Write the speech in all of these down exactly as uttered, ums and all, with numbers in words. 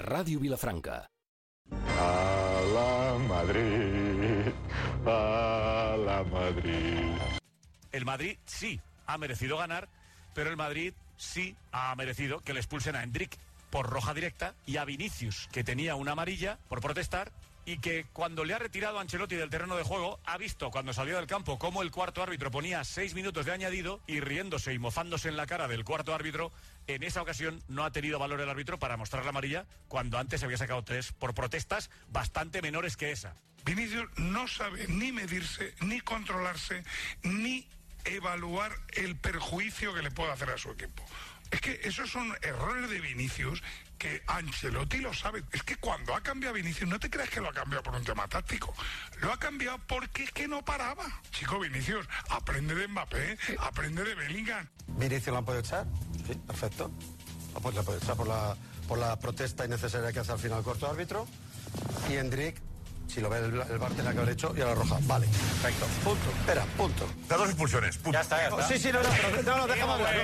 Ràdio Vilafranca. A la Madrid, a la Madrid. El Madrid sí ha merecido ganar, pero el Madrid sí ha merecido que le expulsen a Endrick por roja directa y a Vinicius, que tenía una amarilla por protestar, y que cuando le ha retirado a Ancelotti del terreno de juego, ha visto cuando salió del campo cómo el cuarto árbitro ponía seis minutos de añadido, y riéndose y mozándose en la cara del cuarto árbitro, en esa ocasión no ha tenido valor el árbitro para mostrar la amarilla, cuando antes había sacado tres por protestas bastante menores que esa. Vinicius no sabe ni medirse, ni controlarse, ni evaluar el perjuicio que le puede hacer a su equipo. Es que esos son errores de Vinicius que Ancelotti lo sabe. Es que cuando ha cambiado Vinicius, no te creas que lo ha cambiado por un tema táctico. Lo ha cambiado porque es que no paraba. Chico, Vinicius, aprende de Mbappé, aprende de Bellingham. ¿Vinicius lo han podido echar? Sí, perfecto. Lo puede, lo puede echar por la, por la protesta innecesaria que hace al final el corto árbitro. Y Endrick, si lo ve el, el VAR, tenía que haber hecho y a la roja. Vale, perfecto. Punto. Espera, punto. Da dos expulsiones, punto. Ya está, ya está. Sí, sí, no, no, pero no, no, déjame hablar.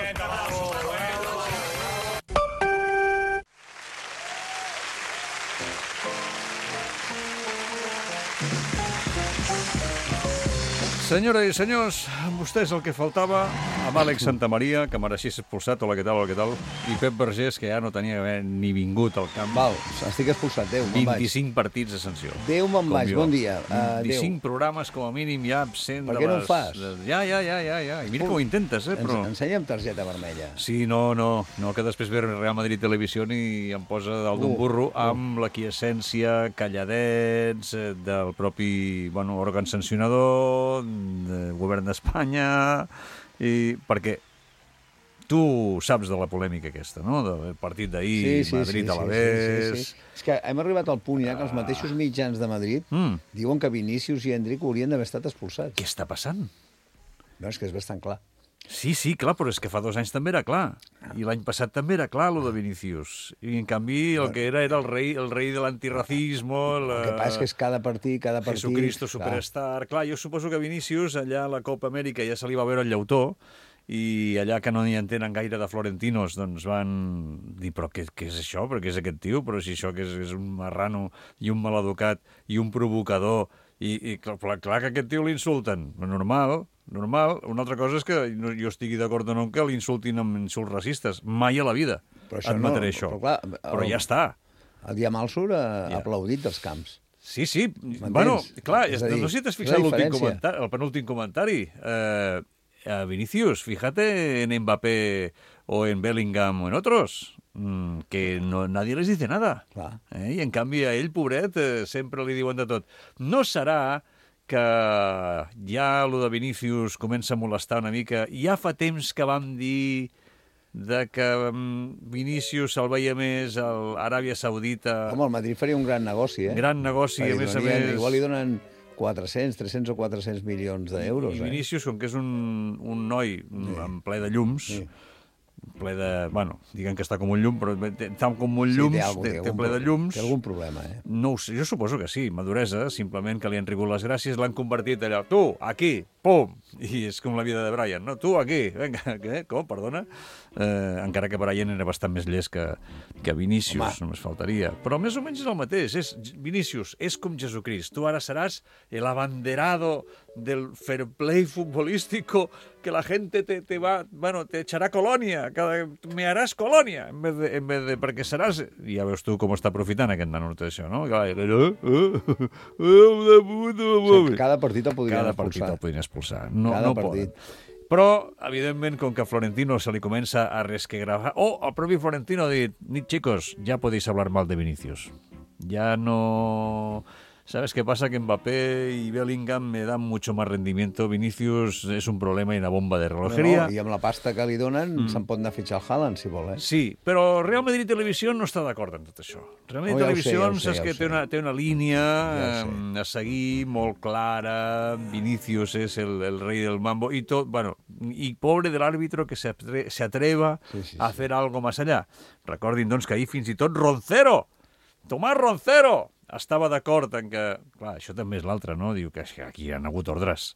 Senyores i senyors, amb vostès el que faltava, amb Àlex Santamaria, que mereixia ser expulsat, hola, què tal, hola, què tal, i Pep Vergés, que ja no tenia d'haver ni vingut al camp. Val, estic expulsat, Déu, me'n vaig. vint-i-cinc partits de sanció. Déu, me'n vaig, bon dia. Uh, vint-i-cinc programes, com a mínim, ja absent per de les... què no ho fas? De... Ja, ja, ja, ja, ja. I mira que ho intentes, eh, però... Ens, ensenya'm targeta vermella. Sí, no, no, no, que després ve Real Madrid Televisió i em posa dalt d'un Uh, burro uh. amb l'aquiescència, calladets, eh, del propi, bueno, òrgan sancionador, del govern d'Espanya, i perquè tu saps de la polèmica aquesta, no? Del partit d'ahir, Sí, sí, Madrid sí, a la sí, vez... sí, sí, sí. És que hem arribat al punt ja que els mateixos mitjans de Madrid Mm. diuen que Vinícius i Endrick haurien d'haver estat expulsats. Què està passant? No, és que és bastant clar. Sí, sí, clar, però és que fa dos anys també era clar. I l'any passat també era clar, lo de Vinicius. I, en canvi, el que era era el rei, el rei de l'antirracismo... La... El que passa és que és cada partit, cada partit... Jesucristo clar. Superstar... Clar, jo suposo que Vinicius, allà a la Copa Amèrica, ja se li va veure el llautó, i allà que no n'hi entenen gaire de florentinos, doncs van dir, però què, què és això? Però què és aquest tio? Però si això que és, és un marrano i un maleducat i un provocador, i, i clar, clar que aquest tio l'insulten. Normal, normal. Una altra cosa és que jo estigui d'acord o no que l'insultin amb insults racistes. Mai a la vida admetré no, això. Però, clar, però el, ja està. El Diamàlsur ha Ja. aplaudit dels camps. Sí, sí. Bueno, clar, És a dir, no sé si t'has és fixat la l'últim diferència. comentari, el penúltim comentari. Eh, a Vinicius, fíjate en Mbappé o en Bellingham o en otros, mm, que no, nadie les dice nada. Clar. Eh? I en canvi a ell, pobret, eh, sempre li diuen de tot. No serà que ja lo de Vinicius comença a molestar una mica? Ja fa temps que vam dir de que um, Vinicius se'l veia més a l'Aràbia Saudita. Home, el Madrid faria un gran negoci, eh? Gran negoci, Perquè a més a donien- més... Igual li donen quatre-cents, tres-cents o quatre-cents milions d'euros, I eh? Vinicius, com que és un, un noi sí. en ple de llums, Sí. ple de... Bueno, diguen que està com un llum, però té- està com un Sí, llums, té, algun, té, té, té algun ple de problema. llums. Té algun problema, eh? No ho sé, jo suposo que sí, maduresa, simplement que li han rigut les gràcies, l'han convertit allà, tu, aquí, pum, i és com la vida de Brian, no? Tu, aquí, vinga, què? Com, perdona? Eh, encara que Brian era bastant més llest que, que Vinícius, Home. només faltaria. Però més o menys és el mateix, és, Vinícius és com Jesucrist, tu ara seràs el abanderado del fair play futbolístico, que la gente te, te va, bueno, te echará colonia, cada, me haràs colònia, en vez de, en vez de, perquè seràs... I ja veus tu com està aprofitant aquest nano d'això, no? Clar, eh, eh, eh, de puta, O sigui, cada partit el podrien cada partit expulsar. el podrien expulsar. No, Cada no partit. poden. Però, evidentment, com que a Florentino se li comença a resquegravar... O el propi Florentino ha dit, chicos, ya podéis hablar mal de Vinicius. Ya no... ¿Sabes qué pasa? Que Mbappé y Bellingham me dan mucho más rendimiento. Vinicius es un problema y una bomba de relojería. No, no, I amb la pasta que li donen mm. se'n pot anar a fitxar el Haaland, si vol, eh? Sí, però Real Madrid Televisió no està d'acord amb tot això. Real Madrid Oh, ja ho sé, Televisió, ja ho sé, saps ja ho que sé. té una, té una línia Ja ho sé. eh, a seguir molt clara, Vinicius és el, el rei del mambo, i tot, bueno, i pobre de l'àrbitro que se, atre se atreva Sí, sí, a sí. fer algo més allà. Recordin, doncs, que ahir fins i tot Roncero, Tomàs Roncero, estava d'acord en que... Clar, això també és l'altre, no? Diu que aquí hi ha hagut ordres.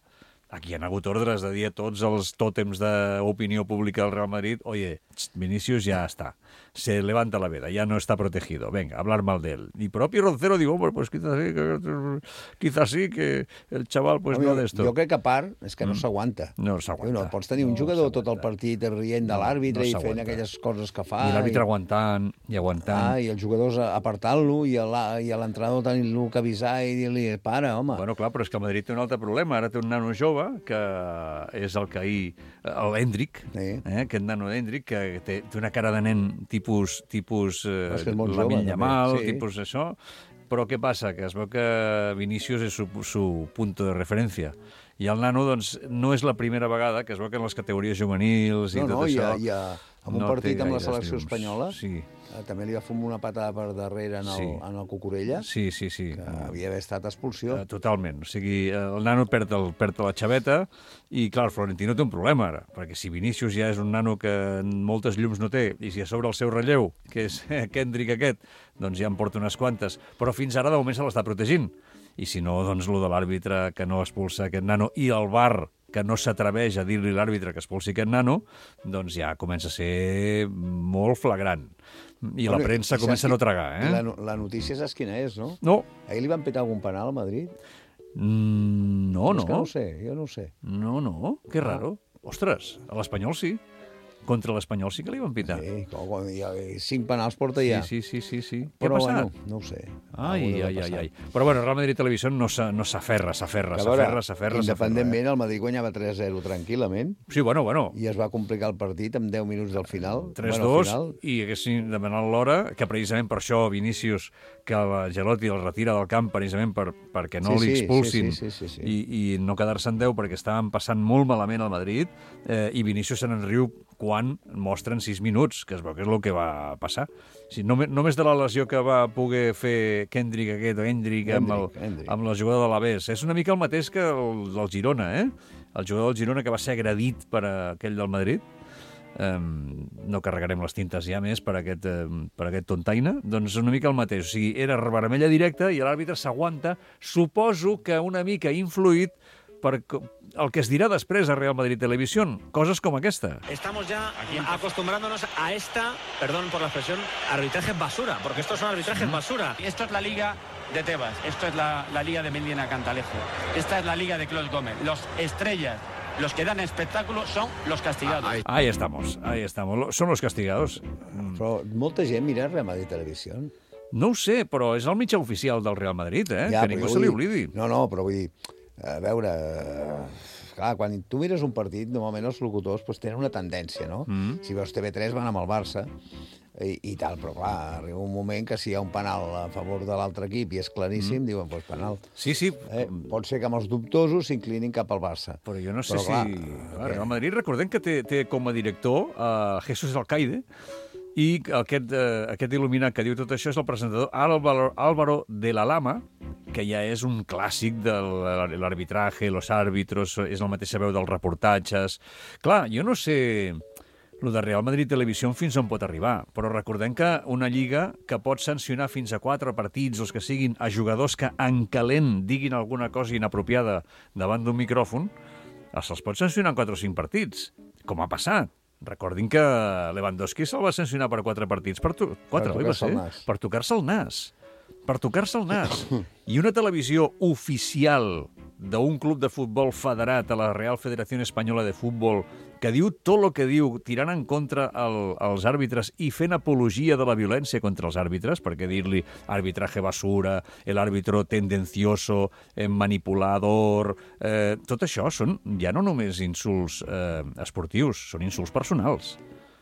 aquí hi ha hagut ordres de dir a tots els tòtems d'opinió pública del Real Madrid, oye, Vinicius ya está, se levanta la veda, ya no está protegido, venga, hablar mal de él. Y propio Roncero digo, hombre, pues quizás sí, que, quizás sí, que el chaval pues Home, no de esto. Jo crec que a part és que no Mm. s'aguanta. No s'aguanta. No, pots tenir un No jugador tot el s'aguanta. partit rient de No, l'àrbitre no i fent s'aguanta. aquelles coses que fa. I l'àrbitre i... aguantant i aguantant. Ah, i els jugadors apartant-lo i a la- i a l'entrenador tenint-lo que avisar i dir-li, para, home. Bueno, clar, però és que el Madrid té un altre problema. Ara té un nano jove, que és el que ahir... L'Hendrick, Sí. eh, aquest nano d'Hendrick, que té, té una cara de nen tipus, tipus eh, És que és molt jove, Lamine també, Yamal, sí. tipus això. Però què passa? Que es veu que Vinicius és su, su punto de referència. I el nano, doncs, no és la primera vegada que es veu que en les categories juvenils i No, tot no, i, això... a, i a, en un no partit té amb la gaires selecció llums. espanyola Sí, eh, també li va fumar una patada per darrere en el, Sí. en el Cucurella, sí, sí. sí. que havia d'haver estat expulsió. Eh, totalment. O sigui, eh, el nano perd, el, perd la xaveta i, clar, el Florentino té un problema ara, perquè si Vinícius ja és un nano que moltes llums no té, i si a sobre el seu relleu, que és Kendrick aquest, doncs ja en porta unes quantes, però fins ara de moment se l'està protegint. I si no, doncs, lo de l'àrbitre que no expulsa aquest nano i el V A R que no s'atreveix a dir-li a l'àrbitre que expulsi aquest nano, doncs ja comença a ser molt flagrant. I la Bueno, premsa i comença saps a no qui- tragar, i La, eh? no- la notícia saps quina és, no? No, Ahir li van petar algun penal a Madrid? mm, no, És que no no. ho sé, jo no ho sé. No, no, que raro. Ostres, a l'Espanyol sí. Contra l'Espanyol sí que li van pitar. Sí, com, com, ja, cinc penals porta ja. Sí, sí, sí, sí, sí. Què Però ha passat? bueno, no ho sé. Ai, Algú deu ai, haver ai, passat. ai. Però bueno, Real Madrid Televisió no s'ha- no s'aferra, s'aferra, Que a veure, s'aferra, s'aferra. independentment, s'aferra, el Madrid guanyava tres a zero tranquil·lament eh? Sí, bueno, bueno. i es va complicar el partit amb deu minuts del final. tres Bueno, dos, al final, i haguessin demanat l'hora, que precisament per això Vinícius, que Ancelotti el retira del camp precisament per, perquè no Sí, li sí, expulsin sí, sí, sí, sí. I, i no quedar-se en deu perquè estaven passant molt malament al Madrid, eh, i Vinícius se n'enriu quan mostren sis minuts, que es veu que és el que va passar. Si, només, només de la lesió que va poder fer Kendrick aquest, o Hendrick, amb, el, Hendrick, Hendrick. amb la jugada de l'Aves. És una mica el mateix que el del Girona, eh? El jugador del Girona que va ser agredit per aquell del Madrid. Um, no carregarem les tintes ja més per aquest, um, per aquest tontaina, doncs una mica el mateix. O sigui, era vermella directa i l'àrbitre s'aguanta. Suposo que una mica influït per co- el que es dirà després a Real Madrid Televisión, coses com aquesta. Estamos ya acostumbrándonos a esta, perdón por la expresión, arbitraje basura, porque estos son arbitrajes basura. Esto es la liga de Tebas, esto es la, la liga de Medina Cantalejo, esta es la liga de Claude Gómez. Los estrellas, los que dan espectáculo son los castigados. Ahí estamos, ahí estamos. Lo- Són los castigados. Però molta gent mira Real Madrid Televisió. No ho sé, però és el mitjà oficial del Real Madrid, eh? Ja, que però ningú jo se li vull dir- oblidi. No, no, però vull dir, a veure, eh, clar, quan tu mires un partit, normalment els locutors pues, tenen una tendència, no? Mm. Si veus T V tres van amb el Barça i, i tal, però clar, arriba un moment que si hi ha un penal a favor de l'altre equip i és claríssim, mm. diuen, pues penal. Sí, sí, Eh, pot ser que amb els dubtosos s'inclinin cap al Barça. però jo no sé Però, si... clar, Clar, Real Madrid, recordem que té, té com a director uh, Jesús Alcaide, i aquest, uh, aquest il·luminat que diu tot això és el presentador Álvaro, Álvaro de la Lama, que ja és un clàssic de l'arbitratge, los àrbitros, és la mateixa veu dels reportatges. Clar, jo no sé lo de Real Madrid Televisió fins on pot arribar, però recordem que una lliga que pot sancionar fins a quatre partits, els que siguin, a jugadors que en calent diguin alguna cosa inapropiada davant d'un micròfon, se'ls pot sancionar en quatre o cinc partits, com ha passat. Recordin que Lewandowski se'l va sancionar per quatre partits, per tu... quatre, Per oi, va tocar-se ser? el nas. Per tocar-se el nas. Per tocar-se el nas. I una televisió oficial d'un club de futbol federat a la Real Federació Espanyola de Futbol que diu tot el que diu, tirant en contra el, els àrbitres i fent apologia de la violència contra els àrbitres, perquè dir-li arbitraje basura, el árbitro tendencioso, eh, manipulador... Eh, tot això són ja no només insults eh, esportius, són insults personals.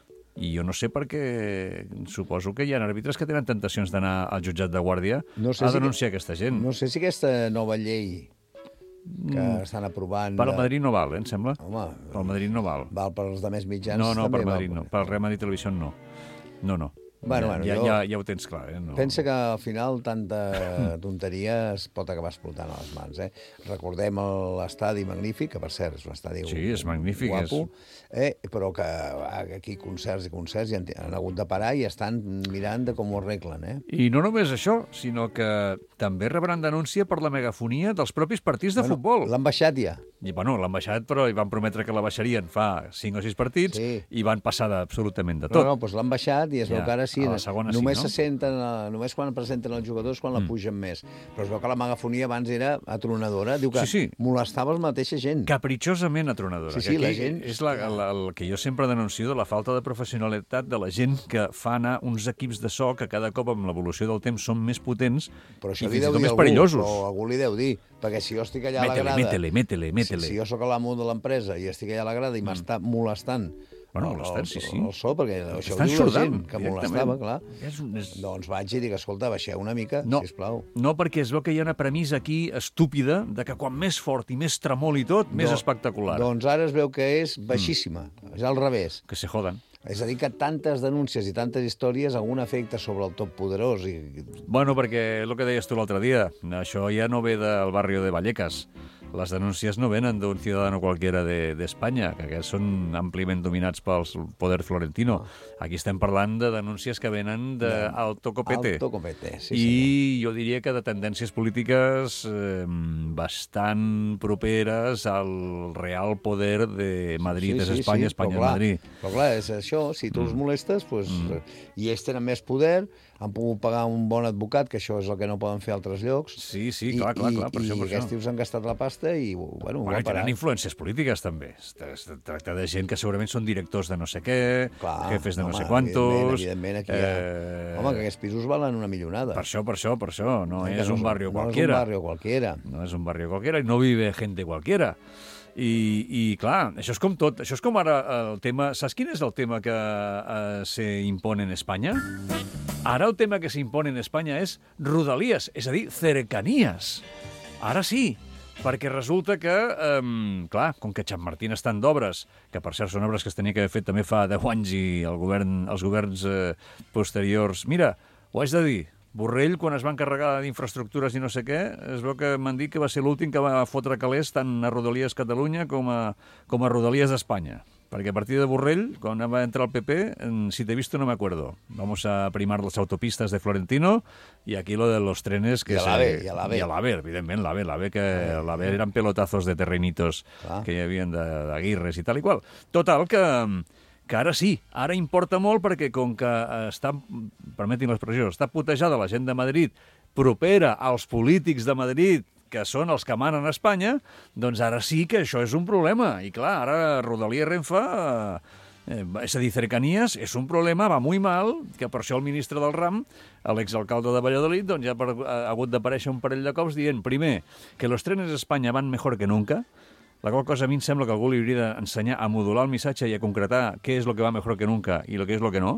I jo no sé per què suposo que hi ha àrbitres que tenen tentacions d'anar al jutjat de guàrdia No sé a si denunciar que... aquesta gent. No sé si aquesta nova llei que Mm. estan aprovant... Per al de- Madrid no val, eh, em sembla? Home, Per al Madrid no val. val per als de més mitjans. No, no, també per val. Madrid no. Per al Real Madrid Televisió no. No, no. Bueno, bueno, ja, jo... ja, ja ho tens clar, eh? No... Pensa que al final tanta tonteria es pot acabar explotant a les mans, eh? Recordem l'estadi magnífic, que per cert és un estadi sí, és magnífic, guapo, eh? Però que aquí concerts i concerts i han, han hagut de parar i estan mirant de com ho arreglen, eh? I no només això, sinó que també rebran denúncia per la megafonia dels propis partits de bueno, futbol. L'han baixat ja. I, bueno, l'han baixat, però hi van prometre que la baixarien fa cinc o sis partits sí. i van passar absolutament de tot. No, no, doncs l'han baixat i es veu ja, que ara sí, segona, només sí, no? se senten, només quan presenten els jugadors quan mm. la pugen més. Però es veu que la megafonia abans era atronadora, diu que sí, sí. molestava la mateixa gent. Capritxosament atronadora. Sí, sí, que la gent... És la, la, el que jo sempre denuncio de la falta de professionalitat de la gent que fa anar uns equips de so que cada cop amb l'evolució del temps són més potents però i fins i tot més perillosos. Però algú li deu dir, perquè si jo estic allà métele, a la grada... Métele, métele, métele. Si, si jo sóc l'amo de l'empresa i estic allà a la grada i mm. m'està molestant Bueno, molestant, sí, sí. El so, perquè això ho diu la gent, que molestava, clar. És un, és... Doncs vaig i dic, escolta, baixeu una mica, no, sisplau. No, perquè es veu que hi ha una premissa aquí estúpida de que quan més fort i més tremol i tot, més no, espectacular. Doncs ara es veu que és baixíssima, mm. és al revés. Que se joden. És a dir, que tantes denúncies i tantes històries algun efecte sobre el top poderós. I... Bueno, perquè el que deies tu l'altre dia, això ja no ve del barri de Vallecas. Les denúncies no venen d'un ciudadano qualquera d'Espanya, de, que aquests són àmpliament dominats pel poder florentino. Aquí estem parlant de denúncies que venen d'alto copete. Alto copete, sí, I senyor. jo diria que de tendències polítiques eh, bastant properes al real poder de Madrid, sí, sí, és Espanya, sí, Espanya és Madrid. Però clar, és això, si tu els molestes, pues, mm. i ells tenen més poder, han pogut pagar un bon advocat, que això és el que no poden fer a altres llocs. Sí, sí, clar, clar, clar, per I, això, per I aquests tios han gastat la pasta i, bueno, bueno, ho ha parat. tenen influències polítiques, també. Es tracta de gent que segurament són directors de no sé què, clar, jefes de no home, sé quantos... Evidentment, evidentment aquí hi ha... Eh... Home, que aquests pisos valen una millonada. Per això, per això, per això. No, no és un barri no qualquiera. No és un barri qualquiera. No és un barri qualquiera i no vive gente qualquiera. I, i clar, això és com tot. Això és com ara el tema... Saps quin és el tema que eh, se impone en Espanya? Ara el tema que s'impone en Espanya és rodalies, és a dir, cercanías. Ara sí, perquè resulta que, eh, clar, com que Chamartín estan d'obres, que per cert són obres que es tenia que haver fet també fa deu anys i el govern, els governs eh, posteriors... Mira, ho haig de dir, Borrell, quan es va encarregar d'infraestructures i no sé què, es veu que m'han dit que va ser l'últim que va fotre calés tant a Rodalies Catalunya com a, com a Rodalies d'Espanya. Perquè a partir de Borrell, quan va entrar el P P, si te he visto no me acuerdo. Vamos a primar las autopistas de Florentino y aquí lo de los trenes... Que I a l'AVE, i a l'AVE. I a l'AVE, evidentment, l'AVE, l'AVE, que l'AVE eren pelotazos de terrenitos ah. que hi havia d'Aguirres i tal i qual. Total, que... que ara sí, ara importa molt perquè com que està, permetin l'expressió, està putejada la gent de Madrid, propera als polítics de Madrid, que són els que manen a Espanya, doncs ara sí que això és un problema. I clar, ara Rodalies Renfe, eh, és a dir, cercanías, és un problema, va muy mal, que per això el ministre del RAM, l'exalcalde de Valladolid, doncs ja ha hagut d'aparèixer un parell de cops dient, primer, que los trenes a Espanya van mejor que nunca, la qual cosa a mi em sembla que algú li hauria d'ensenyar a modular el missatge i a concretar què és el que va mejor que nunca i el que és el que no.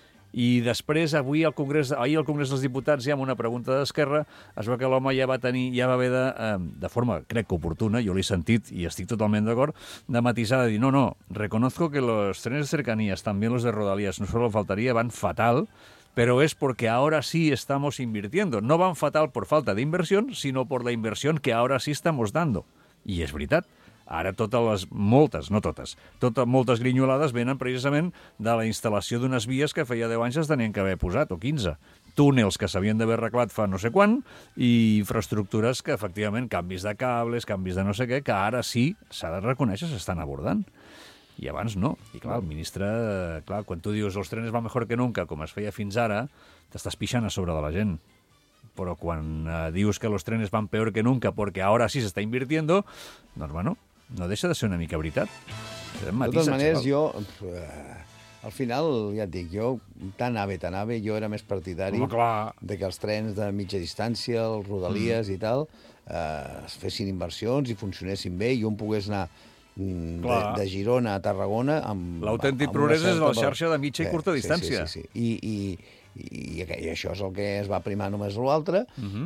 I després, avui al Congrés, ahir al Congrés dels Diputats, ja amb una pregunta d'Esquerra, es veu que l'home ja va tenir, ja va haver de, eh, de forma, crec que oportuna, jo l'he sentit i estic totalment d'acord, de matisar, de dir, no, no, reconozco que los trenes de cercanías, también los de Rodalías, no solo faltaría, van fatal, pero es porque ahora sí estamos invirtiendo. No van fatal por falta de inversión, sino por la inversión que ahora sí estamos dando. I és veritat. Ara totes les, moltes, no totes, totes, moltes grinyolades venen precisament de la instal·lació d'unes vies que feia deu anys es tenien que haver posat, o quinze. Túnels que s'havien d'haver arreglat fa no sé quan, i infraestructures que, efectivament, canvis de cables, canvis de no sé què, que ara sí, s'ha de reconèixer, s'estan abordant. I abans no. I clar, el ministre, clar, quan tu dius els trenes van mejor que nunca, com es feia fins ara, t'estàs pixant a sobre de la gent. Però quan eh, dius que los trenes van peor que nunca porque ahora sí se está invirtiendo, doncs, bueno, no deixa de ser una mica veritat. De totes maneres, jo, eh, al final, ja et dic, jo, tan ave, tan ave, jo era més partidari de que els trens de mitja distància, els rodalies mm. i tal, eh, es fessin inversions i funcionessin bé i un pogués anar mm, de, de Girona a Tarragona amb... L'autèntic progrés és la xarxa de mitja i curta sí, distància. Sí, sí, sí. I, i, i, i això és el que es va primar només l'altre, uh-huh.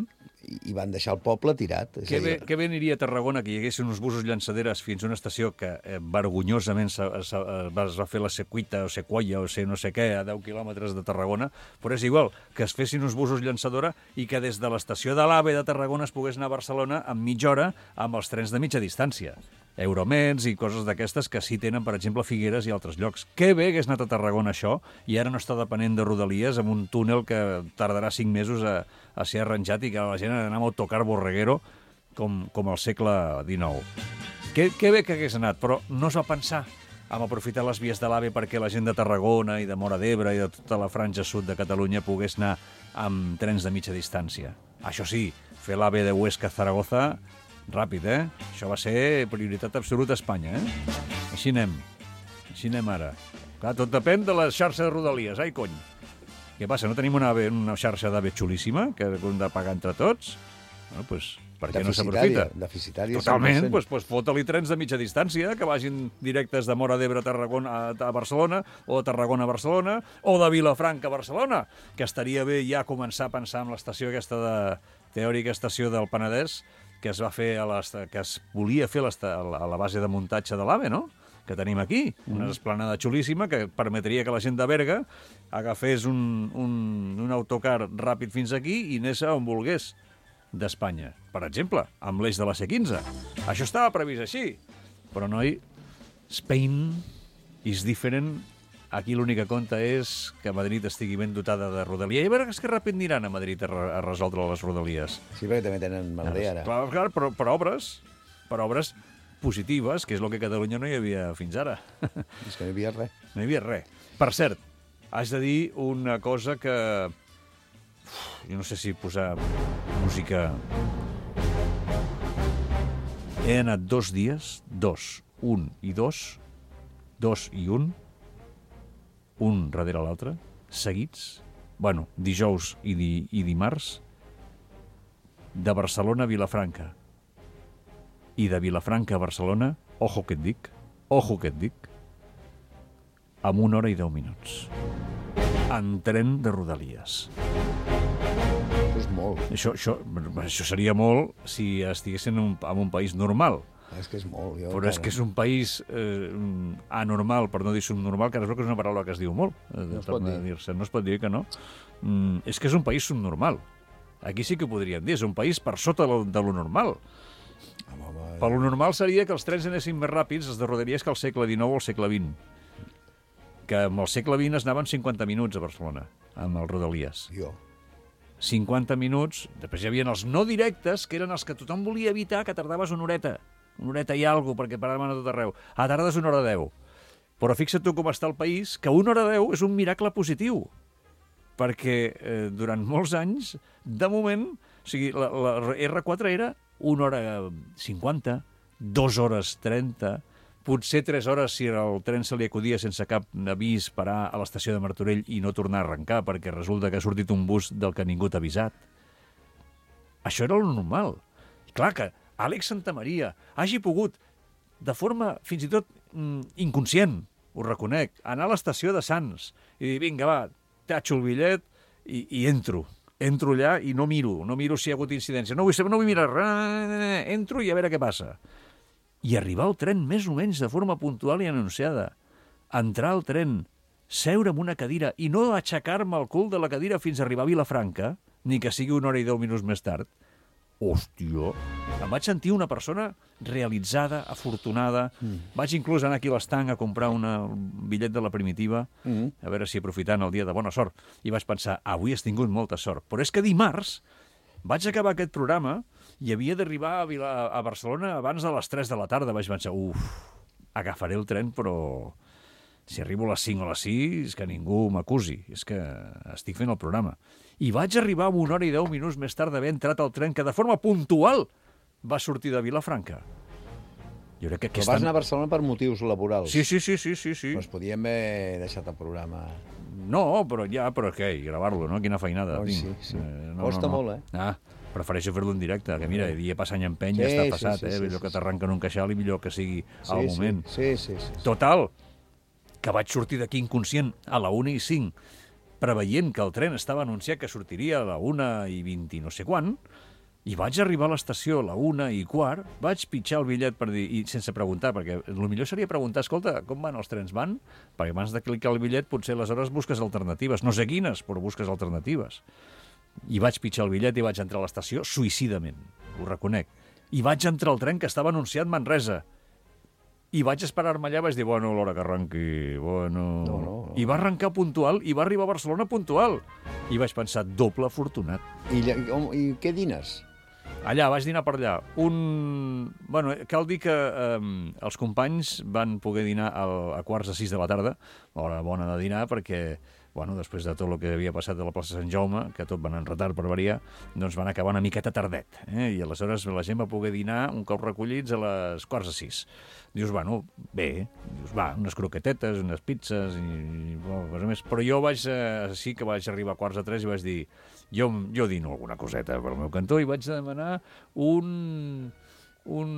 i van deixar el poble tirat. Què bé, què bé aniria a Tarragona que hi haguessin uns busos llançaderes fins a una estació que eh, vergonyosament es va fer la Secuita o Sequoia o sé, no sé què, a deu quilòmetres de Tarragona, però és igual, que es fessin uns busos llançadora i que des de l'estació de l'AVE de Tarragona es pogués anar a Barcelona en mitja hora amb els trens de mitja distància. Euromeds i coses d'aquestes que sí tenen, per exemple, Figueres i altres llocs. Que bé hagués anat a Tarragona això i ara no està depenent de Rodalies amb un túnel que tardarà cinc mesos a, a ser arranjat i que la gent ha d'anar amb autocar borreguero com, com al segle dinou. Que, que bé que hagués anat, però no es va pensar en aprofitar les vies de l'AVE perquè la gent de Tarragona i de Móra d'Ebre i de tota la franja sud de Catalunya pogués anar amb trens de mitja distància. Això sí, fer l'AVE de Huesca a Zaragoza ràpid, eh? Això va ser prioritat absoluta a Espanya, eh? Així anem. Així anem ara. Clar, tot depèn de la xarxa de Rodalies, ai, cony. Què passa, no tenim una, AVE, una xarxa d'AVE xulíssima que hem de pagar entre tots? Bueno, doncs, per què no s'aprofita? Deficitària. Totalment, doncs, doncs fota-li trens de mitja distància que vagin directes de Móra d'Ebre a Tarragona a, a Barcelona, o de Tarragona a Barcelona, o de Vilafranca a Barcelona, que estaria bé ja començar a pensar en l'estació aquesta de teòrica estació del Penedès, que es va fer a les, que es volia fer a la base de muntatge de l'AVE, no? Que tenim aquí, una esplanada xulíssima que permetria que la gent de Berga agafés un, un, un autocar ràpid fins aquí i anés on volgués d'Espanya. Per exemple, amb l'eix de la C quinze. Això estava previst així. Però, noi, Spain is different. Aquí l'únic que compta és que Madrid estigui ben dotada de rodalia. I a veure que ràpid aniran a Madrid a, re a resoldre les rodalies. Sí, perquè també tenen melodia ara. Clar, clar, però per obres, per obres positives, que és el que a Catalunya no hi havia fins ara. És que no hi havia res. No hi havia res. Per cert, has de dir una cosa que... Uf, jo no sé si posar música... He anat dos dies, dos, un i dos, dos i un, un darrere l'altre, seguits, bueno, dijous i, di, i dimarts, de Barcelona a Vilafranca. I de Vilafranca a Barcelona, ojo que et dic, ojo que et dic, amb una hora i deu minuts. En tren de Rodalies. Això és molt. Això, això, això seria molt si estiguessin en un, en un país normal. És que és molt. Jo, però cara. És que és un país eh, anormal, per no dir subnormal, que ara és una paraula que es diu molt. Eh, no es pot dir. Dir-se. No es pot dir que no. Mm, és que és un país subnormal. Aquí sí que ho podríem dir. És un país per sota de lo, de lo normal. Home, home, per lo normal seria que els trens anessin més ràpids, els de Rodalies, que al segle dinou o al segle vint. Que amb el segle vint es anaven cinquanta minuts a Barcelona, amb els Rodalies. Jo. cinquanta minuts. Després hi havia els no directes, que eren els que tothom volia evitar, que tardaves una horeta. Una horeta i alguna perquè paraven a tot arreu. A tardes una hora deu. Però fixa't tu com està el país, que una hora deu és un miracle positiu. Perquè eh, durant molts anys, de moment, o sigui, la, la erre quatre era una hora cinquanta, dues hores trenta, potser tres hores si el tren se li acudia sense cap avís parar a l'estació de Martorell i no tornar a arrencar perquè resulta que ha sortit un bus del que ningú t'ha avisat. Això era el normal. I clar que Àlex Santamaria hagi pogut, de forma fins i tot mm, inconscient, ho reconec, anar a l'estació de Sants i dir, vinga, va, tatxo el bitllet i, i entro. Entro allà i no miro, no miro si hi ha hagut incidència. No vull saber, no vull mirar res, entro i a veure què passa. I arribar al tren més o menys de forma puntual i anunciada. Entrar al tren, seure en una cadira i no aixecar-me el cul de la cadira fins a arribar a Vilafranca, ni que sigui una hora i deu minuts més tard. Hòstia, em vaig sentir una persona realitzada, afortunada. Mm. Vaig inclús anar aquí a l'estanc a comprar una, un bitllet de la Primitiva, mm. a veure si aprofitant el dia de bona sort. I vaig pensar, avui has tingut molta sort. Però és que dimarts vaig acabar aquest programa i havia d'arribar a, Vila, a Barcelona abans de les tres de la tarda. Vaig pensar, uf, agafaré el tren, però si arribo a les cinc o a les sis, que ningú m'acusi. És que estic fent el programa. I vaig arribar una hora i deu minuts més tard d'haver entrat al tren que de forma puntual va sortir de Vilafranca. Jo crec que Però vas anar a Barcelona per motius laborals. Sí, sí, sí, sí, sí, sí. Doncs podíem haver deixat el programa. No, però ja, però què? Gravar-lo, no? Quina feinada. Oh, sí, sí. Eh, no, Costa no, no. molt, eh? Ah, prefereixo fer-lo en directe, que mira, dia passant i empeny sí, ja està passat, sí, sí, eh? Sí, millor sí, que t'arrenquen un queixal i millor que sigui sí, al moment. Sí, sí, sí, sí. Total, que vaig sortir d'aquí inconscient a la una i cinc, preveient que el tren estava anunciat que sortiria a la una i vint i no sé quan, I vaig arribar a l'estació a la una i quart, vaig pitjar el bitllet per dir, i sense preguntar, perquè el millor seria preguntar, escolta, com van els trens? Van? Perquè abans de clicar el bitllet potser aleshores busques alternatives, no sé quines, però busques alternatives. I vaig pitjar el bitllet i vaig entrar a l'estació suïcidament, ho reconec. I vaig entrar al tren que estava anunciat Manresa. I vaig esperar-me allà, vaig dir, bueno, l'hora que arranqui, bueno... No, no, no. I va arrencar puntual i va arribar a Barcelona puntual. I vaig pensar, doble afortunat. I, i què dines? Allà, vaig dinar per allà. Un... Bueno, cal dir que eh, els companys van poder dinar al, a quarts de sis de la tarda, hora bona de dinar, perquè, bueno, després de tot el que havia passat a la plaça Sant Jaume, que tot van en retard per variar, doncs van acabar una miqueta tardet. Eh? I aleshores la gent va poder dinar un cop recollits a les quarts de sis. Dius, bueno, bé, dius, va, unes croquetetes, unes pizzas i, i bueno, cosa més. Però jo vaig, eh, sí que vaig arribar a quarts de tres i vaig dir, jo, jo dino alguna coseta pel meu cantó i vaig demanar un... un...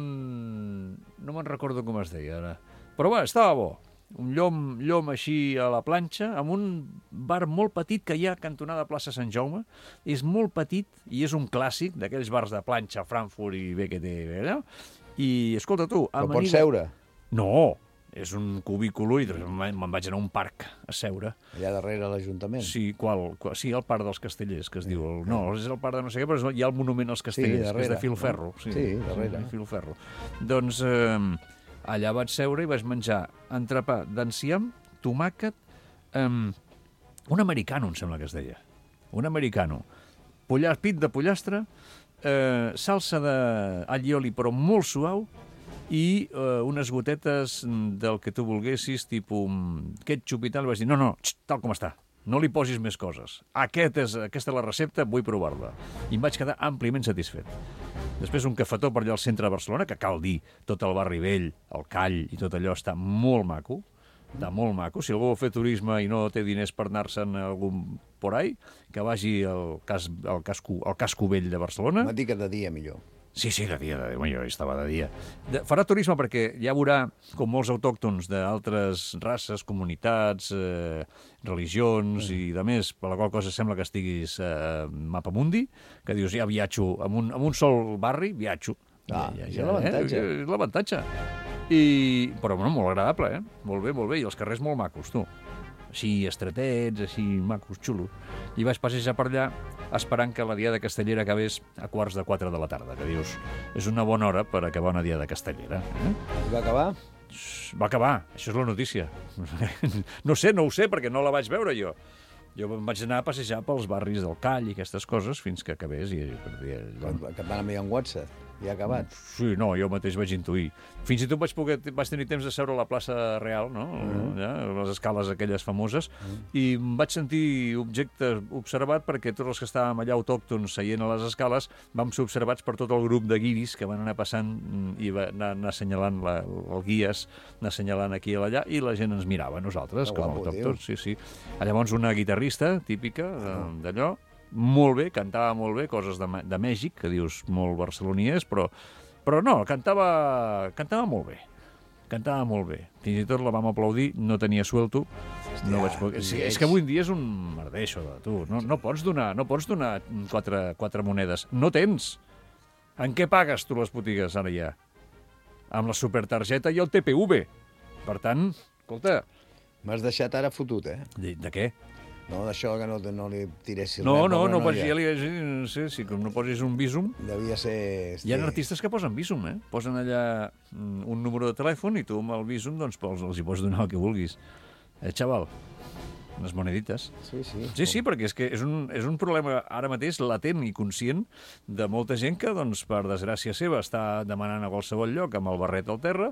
no me'n recordo com es deia ara. Però va, estava bo. Un llom, llom així a la planxa, amb un bar molt petit que hi ha a cantonada plaça Sant Jaume. És molt petit i és un clàssic d'aquells bars de planxa, Frankfurt i bé que té allà. I, escolta, tu... Però pots seure? No, és un cubículo i me'n vaig anar a un parc a seure. Allà darrere l'Ajuntament? Sí, qual, qual, sí, el parc dels Castellers, que es diu. El, no, és el parc de no sé què, però hi ha el monument als Castellers, sí, darrere, que és de filferro. No? Sí, sí, darrere. Sí, filferro. Doncs eh, allà vaig seure i vaig menjar entrepà d'enciam, tomàquet, eh, un americano, em sembla que es deia. Un americano. Pollar, pit de pollastre, eh, salsa d'all i oli, però molt suau, i eh, unes gotetes del que tu volguessis, tipus ketchup i tal. Vaig dir, no, no, xt, tal com està, no li posis més coses. Aquest és, aquesta és la recepta, vull provar-la. I em vaig quedar àmpliament satisfet. Després un cafetó per allà al centre de Barcelona, que cal dir, tot el barri vell, el Call i tot allò està molt maco, està molt maco. Si algú vol fer turisme i no té diners per anar-se'n a algun por ahí, que vagi al, cas, al, casco, al casco vell de Barcelona. M'ha dit que de dia millor. Sí, sí, de dia, de dia. Jo estava de dia. De, farà turisme perquè ja veurà com molts autòctons d'altres races, comunitats, eh, religions mm. i de més, per la qual cosa sembla que estiguis eh, mapamundi, que dius, ja viatjo, amb un, amb un sol barri, viatjo. Ah, ja, ja, ja, és l'avantatge. Eh? És l'avantatge. I... Però bueno, molt agradable, eh? Molt bé, molt bé. I els carrers molt macos, tu. Així estretets, així macos, xulos. I vaig passejar per allà esperant que la Diada Castellera acabés a quarts de quatre de la tarda, que dius, és una bona hora per acabar una Diada Castellera. Eh? I va acabar? Va acabar, això és la notícia. No sé, no ho sé, perquè no la vaig veure jo. Jo em vaig anar a passejar pels barris del Call i aquestes coses fins que acabés. I, i, que et van enviar un WhatsApp. I ha acabat. Sí, no, jo mateix vaig intuir. Fins i tot vaig, poder, vaig tenir temps de seure a la plaça Real, no? Mm. Ja, les escales aquelles famoses, mm. i em vaig sentir objecte observat perquè tots els que estàvem allà autòctons seient a les escales vam ser observats per tot el grup de guiris que van anar passant i va anar, anar assenyalant la, el guies, anar assenyalant aquí i allà, i la gent ens mirava, nosaltres, que com a autòctons. Sí, sí. Llavors una guitarrista típica d'allò, molt bé, cantava molt bé, coses de, de Mèxic, que dius molt barceloniès, però, però no, cantava, cantava molt bé. Cantava molt bé. Fins i tot la vam aplaudir, no tenia suelto. Hòstia, no vaig poder... sí, és que avui en dia és un merder, això de tu. No, no pots donar, no pots donar quatre, quatre monedes. No tens. En què pagues tu les botigues ara ja? Amb la supertargeta i el T P V. Per tant, escolta... M'has deixat ara fotut, eh? De, de què? No, d'això que no, no li tiressis no, res. No, no, no, posis, ja li, no sé, si no posis un bísum... Devia ser... Hi ha artistes que posen bísum, eh? Posen allà un número de telèfon i tu amb el bísum doncs, els hi pots donar el que vulguis. Eh, xaval? Unes monedites. Sí, sí. Sí, sí, perquè és que és un, és un problema ara mateix latent i conscient de molta gent que, doncs, per desgràcia seva, està demanant a qualsevol lloc amb el barret al terra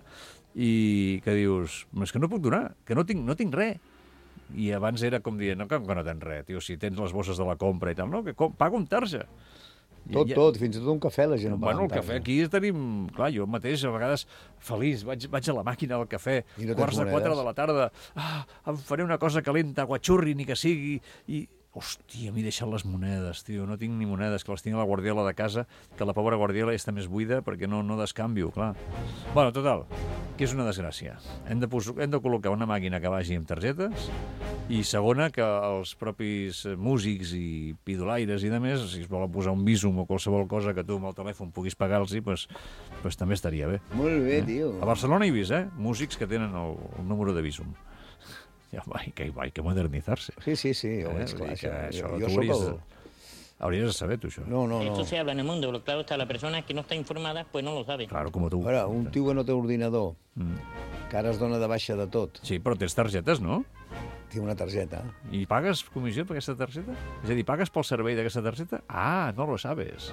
i que dius, és que no puc donar, que no tinc, no tinc res. I abans era com dient, no, com que no tens res, tio, si tens les bosses de la compra i tal, no, que com, pago amb tarja. Tot, ja, tot, fins i tot un cafè la gent no paga bueno, el cafè aquí tenim... Clar, jo mateix a vegades feliç, vaig, vaig a la màquina del cafè, no quarts de quatre de la tarda, ah, em faré una cosa calenta, guatxurri, ni que sigui, i... Hòstia, m'he deixat les monedes, tio, no tinc ni monedes, que les tinc a la guardiola de casa, que la pobra guardiola està més buida perquè no, no descanvio, clar. Bueno, total, que és una desgràcia. Hem de, hem de col·locar una màquina que vagi amb targetes I segona, que els propis músics i pidolaires i de més, si es volen posar un Bizum o qualsevol cosa que tu amb el telèfon puguis pagar-los, pues, pues també estaria bé. Molt bé, eh? tio. A Barcelona hi he vist, eh? Músics que tenen el, el número de Bizum. Ja, hay que, hay que modernitzar-se. Sí, sí, sí, ho Eh, veig clar. vull dir que Això. això Jo, tu jo soc hauries el... de- Hauries de saber, tu, això. No, no, no. Esto se habla en el mundo, pero claro está, la persona que no está informada, pues no lo sabe. Claro, com tu. Ara, un tio que no té ordinador, Mm. que ara es dona de baixa de tot, Sí, però tens targetes, no? té una targeta. I pagues comissió per aquesta targeta? És a dir, pagues pel servei d'aquesta targeta? Ah, no lo sabes.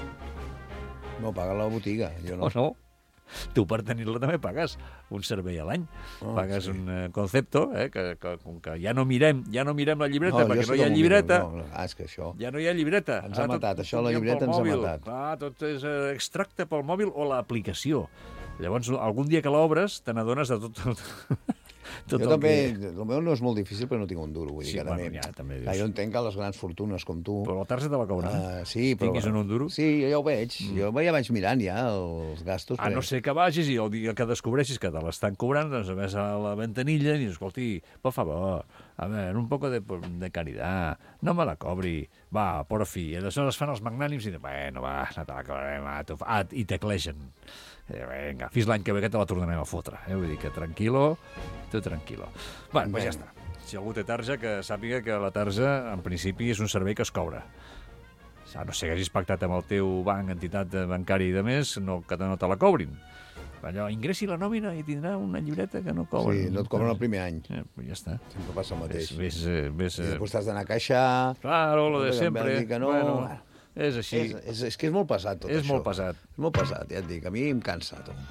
No, paga la botiga. Jo no. O no? Tu per tenir-la també pagues un servei a l'any. Oh, pagues sí. un eh, concepte, eh, que, que, com que ja no mirem, ja no mirem la llibreta, jo perquè sí no hi que ha m'ho llibreta. miro, No, no, ah, és que això... Ja no hi ha llibreta. Ens ha Ara matat, tot, això, tot la diem llibreta pel ens ha mòbil. matat. Clar, tot és eh, extracte pel mòbil o l'aplicació. Llavors, algun dia que l'obres, te n'adones de tot, tot, tot jo el també, que... el meu no és molt difícil, però no tinc un duro. Vull dir Sí, que bueno, també... ja, també dius. Clar, jo entenc que les grans fortunes com tu... Però la targeta la cobren. Uh, sí, però... Tinguis un un duro? Sí, jo ja ho veig. Mm. Jo ja vaig mirant ja els gastos. A no ser que vagis i el dia que descobreixis que te l'estan cobrant, doncs ves a la ventanilla i dius, escolti, por favor, a ver, un poco de, de caridad, no me la cobri, va, por fi. I aleshores fan els magnànims i diuen, bueno, va, no te la cobrarem, ah, tu... ah, i teclegen. Eh, vinga, fins l'any que ve que te la tornarem a fotre. Eh? Vull dir que tranquil·lo, tu tranquil·lo. Bé, doncs ja està. Si algú té tarja, que sàpiga que la tarja, en principi, és un servei que es cobra. A no ser que hagis pactat amb el teu banc, entitat bancària i de més, no, que no te la cobrin. Allò, ingressi la nòmina i tindrà una llibreta que no cobra. Sí, no et cobren el primer any. Eh, pues ja està. Sempre passa el mateix. Ves, ves, ves, I després t'has d'anar a queixar... Claro, lo de em van sempre. dir que no. Bueno, és així. És, és, és que és molt pesat, tot És això. molt pesat. És molt pesat, ja et dic. A mi em cansa, tu.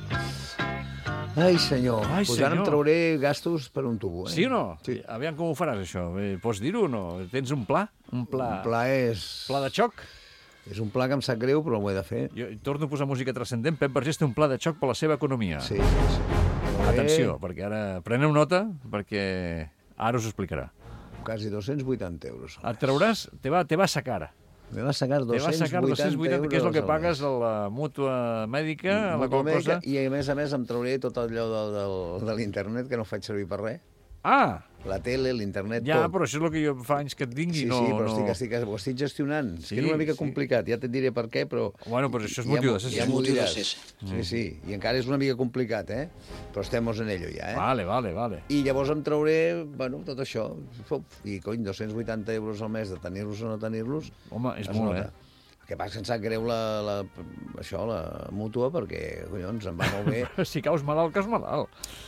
Ai, senyor. Ai, pues ara em senyor. trauré gastos per un tubo, eh? Sí o no? Sí. Aviam com ho faràs, això. Eh, Pots dir-ho o no? Tens un pla? Un pla, Un pla és... pla de xoc? És un pla que em sap greu, però ho he de fer. Jo torno a posar música transcendent. Pep Vergés té un pla de xoc per la seva economia. Sí, sí, sí. Atenció, perquè ara... Preneu nota, perquè ara us ho explicarà. Quasi dos-cents vuitanta euros. Et trauràs... Te va, te va a sacar. Me va sacar Te va a sacar dos-cents vuitanta dos-cents vuitanta, que és el que euros al pagues mes. a la mútua mèdica, a la Mútua qual mèdica, cosa... I a més a més em trauré tot allò del, del, de l'internet que no faig servir per res. Ah! La tele, l'internet, Ja, tot. però això és el que jo fa anys que et dingui. Sí, no, sí, però no... estic, estic, ho estic gestionant. Sí, és que és una mica sí. complicat, ja te'n diré per què, però... Bueno, però això és Ja motiu m'ho- de ser. Ja m'ho diràs. Mm. Sí, sí, i encara és una mica complicat, eh? Però estem en ello ja, eh? Vale, vale, vale. I llavors em trauré, bueno, tot això. Fop, I, cony, dos-cents vuitanta euros al mes de tenir-los o no tenir-los... Home, és es molt, nota. eh? El que passa que em sap greu la, la, això, la mútua, perquè, collons, em va molt bé. Si caus malalt, caus malalt.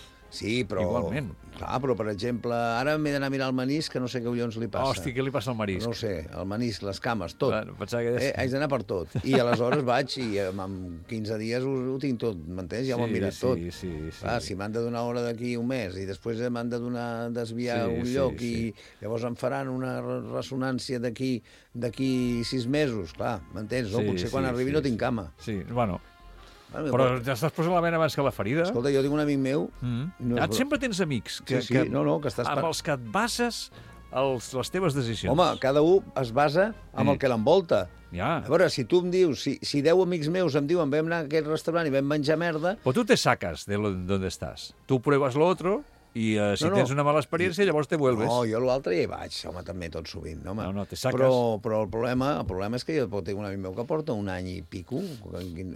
Sí, però... Igualment. Clar, però, per exemple, ara m'he d'anar a mirar el menisc, que no sé què collons li passa. Hosti, què li passa al marisc? No ho sé, el menisc, les cames, tot. Bueno, pensava que... Eh, haig d'anar per tot. I aleshores vaig i en en quinze dies ho, ho tinc tot, m'entens? Ja m'ho he mirat sí, tot. Sí, sí, Clar, si m'han de donar hora d'aquí un mes i després m'han de donar desviar Sí, un sí, lloc sí. i llavors em faran una re- ressonància d'aquí d'aquí sis mesos, clar, m'entens? No? Sí, Potser sí, quan arribi sí, no tinc sí. cama. Sí, bueno. Bueno, Però però, ja estàs posant la vena abans que la ferida. escolta, jo tinc un amic meu... Mm. no és Ah, bro- sempre tens amics que, Sí, sí, que, no, no, que estàs amb per- els que et bases els, les teves decisions. Home, cada un es basa amb Sí. el que l'envolta. Ja. A veure, si tu em dius, si, si deu amics meus em diuen vam anar a aquest restaurant i vam menjar merda, Però tu te sacas de lo, donde estàs. Tu pruebas lo otro i uh, si No, no. tens una mala experiència, llavors te vuelves. no, jo l'altre ja hi vaig, home, també tot sovint, no, home. No, no, te saques. Però, però el problema, el problema és que jo tinc un amic meu que porta un any i pico, un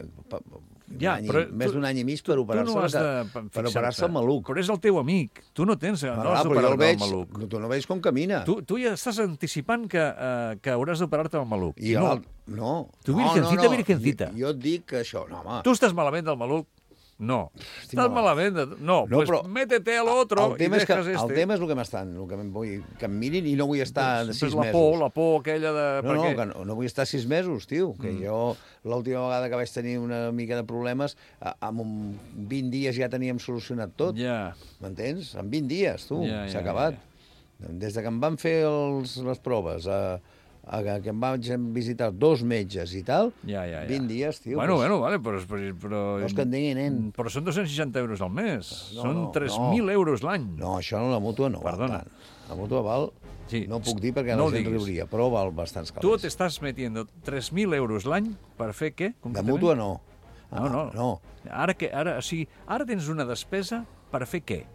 Ja, any, i- però més tu- d'un any i mig per Tu operar-se no has de el, p- per fixar-te. operar-se el maluc. Però és el teu amic. Tu no tens... No Ah, has però jo el d'operar-te veig, el maluc. tu no veus com camina. Tu, tu ja estàs anticipant que, uh, que hauràs d'operar-te el maluc. I no. l'alt- no. Tu, no, virgencita, no, no. virgencita. Jo, jo et dic que això, no, home. Tu estàs malament del maluc? No. Estàs malalt. malament? De... No, No, pues però métete a lo otro el tema, i és que, dejas este. el tema és el que m'estan, el que em vull, que em mirin i no vull estar Pues sis la mesos. por, la por aquella de... No, per no, què? que no, no vull estar sis mesos, tio. Que mm. jo, l'última vegada que vaig tenir una mica de problemes, a- amb un vint dies ja teníem solucionat tot. Ja. M'entens? En vint dies, tu. Ja, ja, S'ha acabat. ja, Des de que em van fer els, les proves, a, a, que em vaig visitar dos metges i tal, Ja, ja, ja. vint dies, tio. Bueno, pues, bueno, vale, però... però, però Vols que en digui, nen? Però són dos-cents seixanta euros al mes. No, són no, tres mil no. euros l'any. No, això no, la mútua no Perdona. val tant. La mútua val... Sí. No puc dir perquè No ho la gent diguis. riuria, però val bastants Tu calés. t'estàs metiendo tres mil euros l'any per fer què? De concretament? mútua no. No, no. no. Ara, que, ara, o sigui, ara tens una despesa per fer què?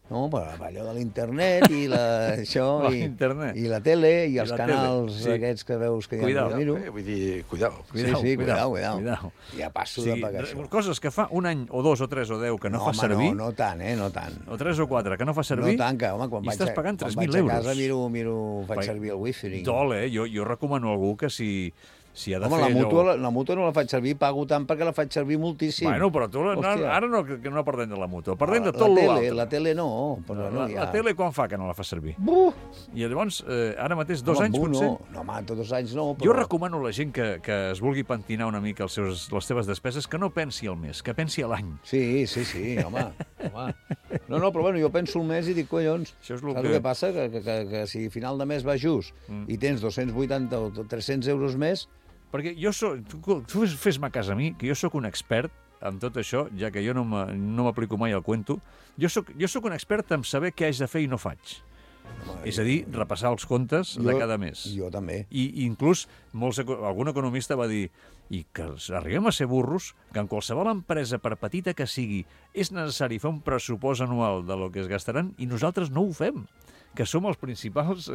No, però allò de l'internet i la, això, i, i la tele i els I canals sí. aquests que veus que ja cuidao, no miro. Eh, vull dir, cuidao. cuidao sí, sí, cuidao, cuidao. cuidao. Ja passo sí, de pagar això. Coses que fa un any o dos o tres o deu que no, no fa home, servir. No, no tant, eh, no tant. O tres o quatre que no fa servir. No tant, que, home, quan i vaig, estàs pagant tres mil euros. euros. Quan vaig a casa miro, miro faig pa... servir el wifi. Dol, eh? Jo, jo recomano a algú que si... Si ha de Home, fer la mútua, allò... la, la mútua no la faig servir, pago tant perquè la faig servir moltíssim. Bueno, però tu no, ara no, que no parlem de la mútua, parlem la, de tot l'altre. La tele no. Però no, no la, ja. la tele quan fa que no la fa servir? Buh! I llavors, eh, ara mateix, dos home, anys bu, potser... No, no home, dos anys no, però... Jo recomano a la gent que, que es vulgui pentinar una mica els seus, les teves despeses, que no pensi al mes, que pensi a l'any. Sí, sí, sí, home. home. No, no, però bueno, jo penso un mes i dic, collons, Això és saps que... el que passa? Que, que, que, que si final de mes va just mm. i tens dos-cents vuitanta o tres-cents euros més... Perquè jo soc... Tu, tu fes-me cas a mi, que jo sóc un expert en tot això, ja que jo no m'aplico mai al cuento. Jo sóc, jo sóc un expert en saber què haig de fer i no faig. Home, és a dir, repassar els comptes jo, de cada mes. Jo també. I, i inclús molts, algun economista va dir i que arribem a ser burros, que en qualsevol empresa, per petita que sigui, és necessari fer un pressupost anual de lo que es gastaran i nosaltres no ho fem, que som els principals,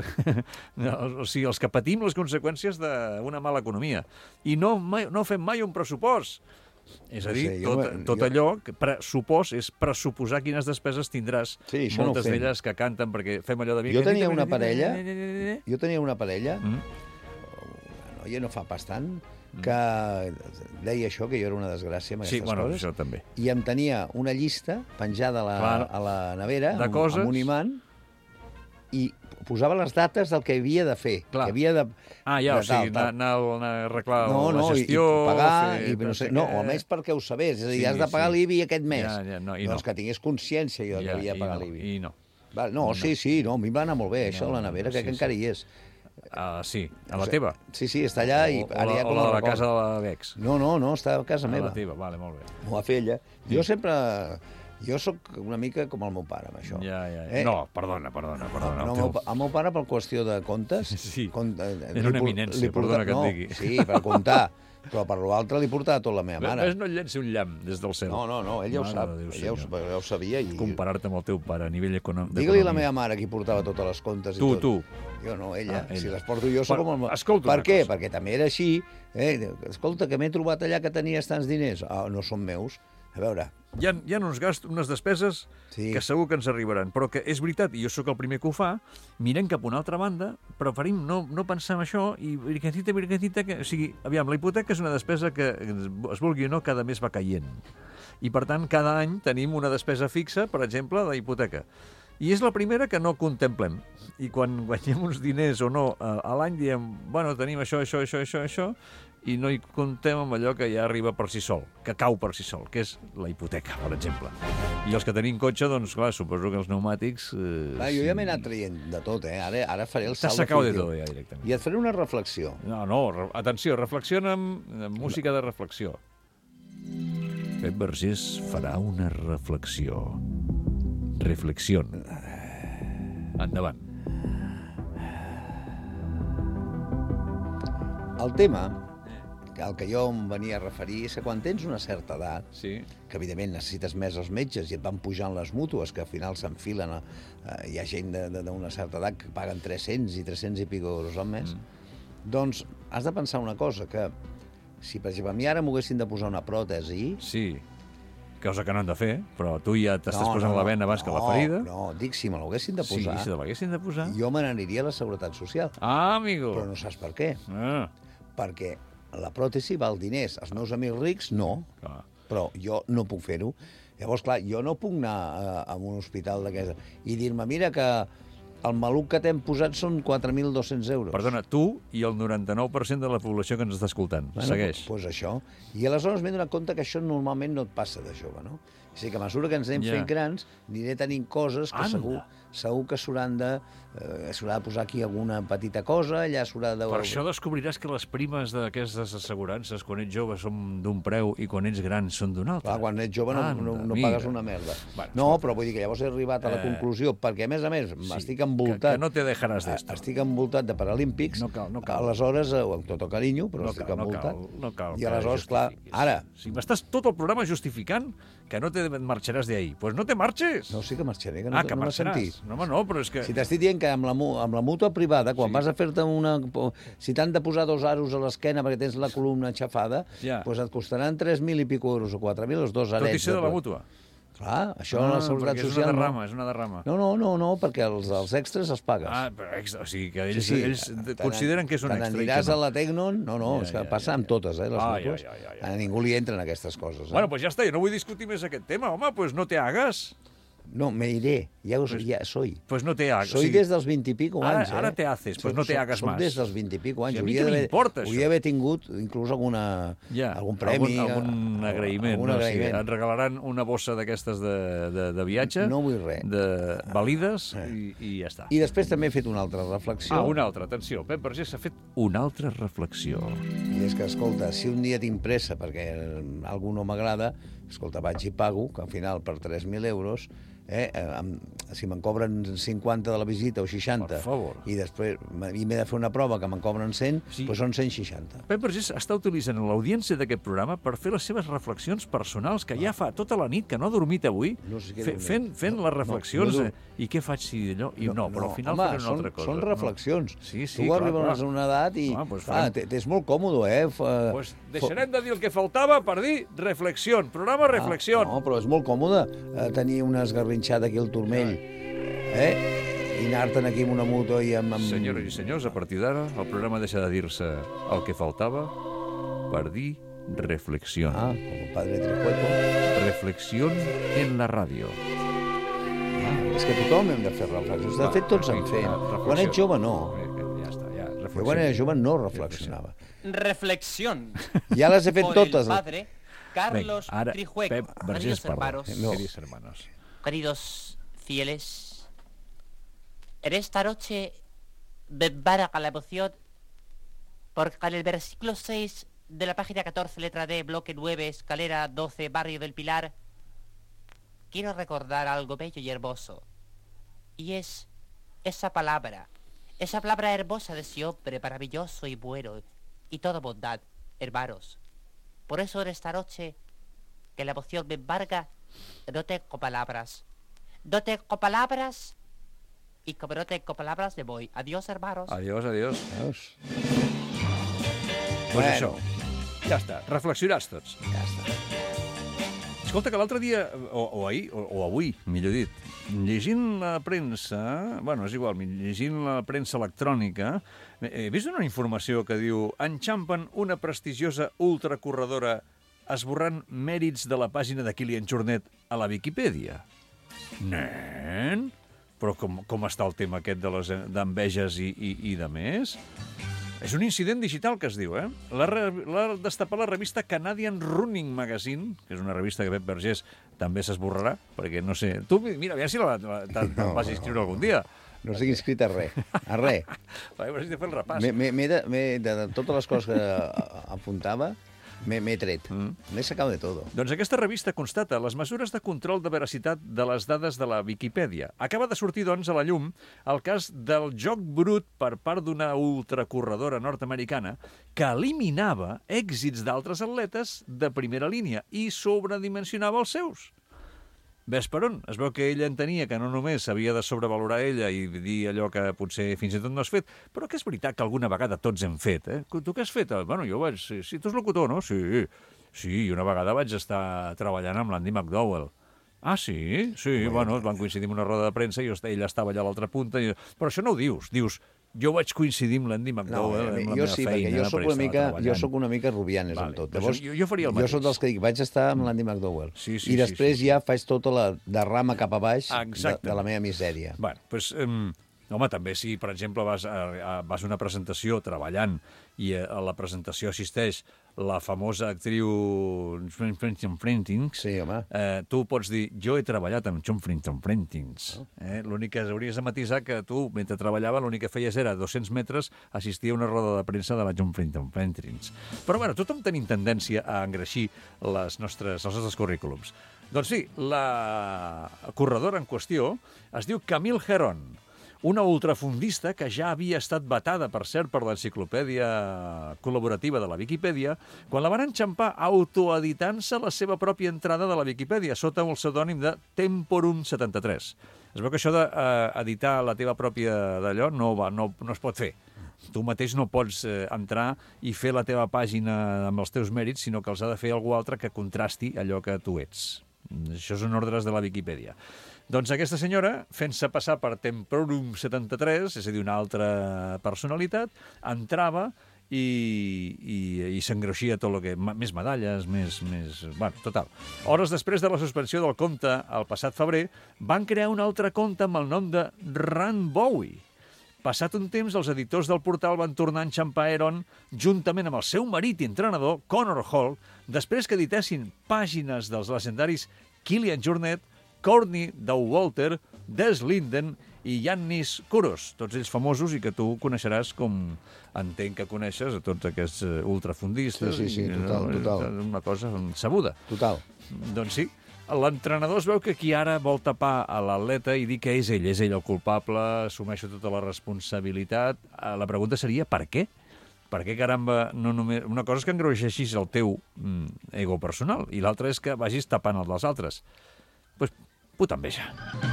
o sigui, els que patim les conseqüències d'una mala economia. I no, mai, no fem mai un pressupost. És a dir, no sé, tot, jo, tot jo... allò, que pressupost és pressuposar quines despeses tindràs. Sí, moltes no d'elles que canten perquè fem allò de... Jo tenia una parella, jo tenia una parella, mm. una noia no fa pas tant, que deia això, que jo era una desgràcia amb aquestes sí, bueno, coses. Això també. I em tenia una llista penjada a la, Clar, a la nevera, de amb, coses... amb un imant, i posava les dates del que havia de fer. Clar. Que havia de, ah, ja, de o sigui, tal, anar, anar a arreglar no, no, la gestió... I, i pagar, fer, i, no, sé, no, o almenys perquè ho sabés. És a dir, sí, has de pagar sí. l'I B I aquest mes. Ja, ja, no, i doncs no. que tingués consciència jo ja, que havia de pagar no, l'I B I. I no. Va, no, no, sí, sí, no, a mi em va anar molt bé, això, no, la nevera, sí, crec que sí. encara hi és. Uh, sí, a la teva? Sí, sí, està allà. O, i o, ara la, ja o la de la casa de la Vex? No, no, no, està a casa a meva. A la teva, vale, molt bé. M'ho va fer ella. Jo sempre... Jo sóc una mica com el meu pare, amb això. Ja, ja, ja. Eh? No, perdona, perdona. perdona no, el, el meu pare, per qüestió de comptes... Sí, cont, eh, era una eminència, li perdona que et no, digui. Sí, per comptar. Però per l'altre li portava tot la meva mare. Ves, no et llenci un llamp des del cel. No, no, no, ella ho sap. Ella ho, ella ho sabia. I... Comparar-te amb el teu pare a nivell econòmic. Digue-li a la meva mare qui portava totes les comptes i tu, tot. Tu, tu. Jo no, ella. Ah, ella. Si les porto jo, sóc com el... Escolta per què? cosa. Perquè també era així. Eh? Escolta, que m'he trobat allà que tenies tants diners. Ah, no són meus. A veure... Hi ha, hi ha uns gastos, unes despeses sí. que segur que ens arribaran, però que és veritat, i jo sóc el primer que ho fa, mirem cap a una altra banda, preferim no, no pensar en això, i virgacita, virgacita, que, o sigui, aviam, la hipoteca és una despesa que, es vulgui o no, cada mes va caient. I, per tant, cada any tenim una despesa fixa, per exemple, de hipoteca. I és la primera que no contemplem. I quan guanyem uns diners o no a, a l'any, diem, bueno, tenim això, això, això, això, això, i no hi comptem amb allò que ja arriba per si sol, que cau per si sol, que és la hipoteca, per exemple. I els que tenim cotxe, doncs, clar, suposo que els pneumàtics... Eh, clar, jo ja m'he anat traient de tot, eh? Ara, ara faré el salt definitiu. T'has sacado de tot, ja, directament. I et faré una reflexió. No, no, re atenció, reflexiona amb, amb música de reflexió. Pep Vergés farà una reflexió. Reflexió. Endavant. El tema... el que jo em venia a referir és que quan tens una certa edat, sí. que evidentment necessites més els metges i et van pujant les mútues, que al final s'enfilen, eh, hi ha gent d'una certa edat que paguen tres-cents i tres-cents i pico euros al mes, mm. doncs has de pensar una cosa, que si per exemple a mi ara m'haguessin de posar una pròtesi... Sí, cosa que no han de fer, però tu ja t'estàs no, posant no, la vena abans no, que la ferida. No, dic, si me l'haguessin de posar... Sí, si te l'haguessin de posar... Jo me n'aniria a la Seguretat Social. Ah, amigo! Però no saps per què. Ah. Perquè la pròtesi val diners. Els meus amics rics, no. Ah. Però jo no puc fer-ho. Llavors, clar, jo no puc anar a, a un hospital d'aquesta i dir-me, mira que el maluc que t'hem posat són quatre mil dos-cents euros. Perdona, tu i el noranta-nou per cent de la població que ens està escoltant. Bueno, Segueix. Doncs pues això. I aleshores m'he donat compte que això normalment no et passa de jove, no? O sigui que a mesura que ens anem yeah. fent grans, aniré tenint coses que Anda. segur, segur que s'hauran de, eh, s'haurà de posar aquí alguna petita cosa, allà s'haurà de... Per això descobriràs que les primes d'aquestes assegurances, quan ets jove, són d'un preu i quan ets gran són d'un altre. Clar, quan ets jove no, Anda, no, no mira. pagues una merda. Bueno, no, però vull dir que llavors he arribat a la conclusió, eh, perquè a més a més sí, estic envoltat... Que, que no te dejaràs d'esto. Estic envoltat de paralímpics, no cal, no cal. aleshores, amb tot el carinyo, però no estic cal, envoltat. No cal, no cal I aleshores, clar, ara... Si m'estàs tot el programa justificant que no te te marxaràs d'ahí. Pues no te marxes. No, sí que marxaré, que no, ah, que no m'has sentit. No, home, no, però és que... Si t'estic dient que amb la, amb la mútua privada, quan sí. vas a fer-te una... Si t'han de posar dos aros a l'esquena perquè tens la columna aixafada, ja. pues et costaran tres mil i pico euros o quatre mil, els dos arets. Tot i ser de la mútua? Clar, això ah, en la Seguretat Social... És una derrama, no. és una derrama. No, no, no, no perquè els, els extras els pagues. Ah, però extra, o sigui, que ells, sí, sí. ells consideren que és un extra. Te n'aniràs no. a la Tecnon... No, no, ja, és que ja, passa ja, amb totes, eh, les ah, mútues. Ja, ja, ja, ja. A ningú li entren aquestes coses. Eh? Bueno, pues ja està, jo no vull discutir més aquest tema, home, pues no te hagas... No, me iré, ya, os, pues, ya soy. Pues no te hagas. Soy o sigui, des dels vint i pico anys, ara, ara eh? te haces, pues no te hagas soc, más. Soc des dels vint i pico anys. Si a mi què m'importa, això? Hauria d'haver tingut inclús alguna, ja, algun premi. Algun, algun agraïment. Algun no? agraïment. O sigui, et regalaran una bossa d'aquestes de, de, de viatge. No vull res. De valides eh. i, i ja està. I després també he fet una altra reflexió. Ah, una altra, atenció. Pep Vergés ha fet una altra reflexió. I és que, escolta, si un dia tinc pressa perquè algú no m'agrada, escolta, vaig i pago, que al final per tres mil euros... Eh, si me'n cobren cinquanta de la visita o seixanta i després i m'he de fer una prova que me'n cobren cent, sí. doncs són cent seixanta. Pep Vergés està utilitzant l'audiència d'aquest programa per fer les seves reflexions personals, que ja fa tota la nit, que no ha dormit avui, no sé fe, fent, fent no, les reflexions. No, no, no. I què faig si allò? I no, no però al final home, faré una són, altra cosa. Són reflexions. No. Sí, sí, tu arribes a una edat i ah, pues ah, és molt còmode, eh? Fa, pues deixarem de dir el que faltava per dir reflexió. Programa reflexió. Ah, no, però és molt còmode eh, tenir una esgarrinxada aquí al turmell, eh? I anar-te'n aquí amb una moto i amb... amb... Senyores i senyors, a partir d'ara el programa deixa de dir-se el que faltava per dir reflexió. Ah, com el padre Trijueco. Reflexió en la ràdio. Ah, és que tothom hem de fer reflexions. De fet, tots en fem. Quan ets jove, no. Ja està, ja. Jo quan era jove no reflexionava. Reflexió. Ja les he fet totes. Por el padre Carlos Ven, ara, Trijueco. Pep Vergés parla. No. Hermanos. Queridos fieles, en esta noche me embarga la emoción porque en el versículo seis de la página catorce, letra D, bloque nueve, escalera doce, barrio del Pilar, quiero recordar algo bello y hermoso. Y es esa palabra, esa palabra hermosa de ese hombre maravilloso y bueno, y toda bondad, hermanos. Por eso en esta noche, que la emoción me embarga, no tengo palabras. No tengo palabras, y como no tengo palabras, me voy. Adiós, hermanos. Adiós, adiós. Adiós. Pues bueno. Això, ja està. Reflexionats tots. Ja està. Escolta, que l'altre dia, o, o ahir, o, o avui, millor dit, llegint la premsa, bueno, és igual, llegint la premsa electrònica, he vist una informació que diu enxampen una prestigiosa ultracorredora esborrant mèrits de la pàgina de Kilian Jornet a la Viquipèdia. Nen? Però com, com està el tema aquest de les d'enveges i, i, i de més? És un incident digital que es diu, eh? L'ha destapat la revista Canadian Running Magazine, que és una revista que Pep Vergés també s'esborrarà, perquè no sé... Tu, mira, aviam si la, la, te'n no, vas inscriure algun dia. No estic inscrit a res, a res. Vaig de fer el repàs. M he, m he de, m he de, de totes les coses que apuntava, m'he tret. Mm. M'he sacat de tot. Doncs aquesta revista constata les mesures de control de veracitat de les dades de la Viquipèdia. Acaba de sortir, doncs, a la llum el cas del joc brut per part d'una ultracorredora nord-americana que eliminava èxits d'altres atletes de primera línia i sobredimensionava els seus. Ves per on? Es veu que ella entenia que no només s'havia de sobrevalorar ella i dir allò que potser fins i tot no has fet, però que és veritat que alguna vegada tots hem fet, eh? Tu què has fet? Bueno, jo vaig... Sí, sí, tu ets locutor, no? Sí, sí, i una vegada vaig estar treballant amb l'Andy McDowell. Ah, sí? Sí, bueno, bueno, van coincidir en una roda de premsa i ella estava allà a l'altra punta. I... Però això no ho dius, dius... Jo vaig coincidir amb l'Andy McDowell no, amb la jo meva sí, feina. Jo soc una mica, jo soc una mica rubianes vale, amb tot. Llavors, jo, jo faria el mateix. Jo soc dels que dic, vaig estar amb l'Andy McDowell. Sí, sí, I després sí, sí, ja sí. faig tota la derrama cap a baix de, de la meva misèria. Bueno, doncs, um, home, també si, per exemple, vas a, a, vas a una presentació treballant i a, a la presentació assisteix la famosa actriu John Frentings, sí, eh, tu pots dir, jo he treballat amb John Frentings. Oh. Eh? L'únic que hauries de matisar que tu, mentre treballava, l'únic que feies era a dos-cents metres assistir a una roda de premsa de la John Frentings. Però, bueno, tothom tenim tendència a engreixir les nostres, els nostres currículums. Doncs sí, la corredora en qüestió es diu Camille Herron, una ultrafundista que ja havia estat vetada, per cert, per l'enciclopèdia col·laborativa de la Viquipèdia, quan la van enxampar autoeditant-se la seva pròpia entrada de la Viquipèdia, sota el pseudònim de Temporum setanta-tres. Es veu que això d'editar la teva pròpia d'allò no, va, no, no es pot fer. Tu mateix no pots eh, entrar i fer la teva pàgina amb els teus mèrits, sinó que els ha de fer algú altre que contrasti allò que tu ets. Això són ordres de la Viquipèdia. Doncs aquesta senyora, fent-se passar per Temporum setanta-tres, és a dir, una altra personalitat, entrava i, i, i s'engroixia tot el que... Més medalles, més... més... Bueno, total. Hores després de la suspensió del compte, el passat febrer, van crear un altre compte amb el nom de Rand Bowie. Passat un temps, els editors del portal van tornar a enxampar Aaron juntament amb el seu marit i entrenador, Connor Hall, després que editessin pàgines dels legendaris Kilian Jornet, Courtney Dauwalter, Des Linden i Yannis Kouros, tots ells famosos i que tu coneixeràs com entenc que coneixes a tots aquests ultrafundistes. Sí, sí, sí, total, no? total. Una cosa sabuda. Total. Doncs sí. L'entrenador es veu que aquí ara vol tapar a l'atleta i dir que és ell, és ell el culpable, assumeixo tota la responsabilitat. La pregunta seria per què? Per què, caramba, no només... Una cosa és que engroixeixis el teu mm, ego personal i l'altra és que vagis tapant el dels altres. Doncs pues, puta enveja.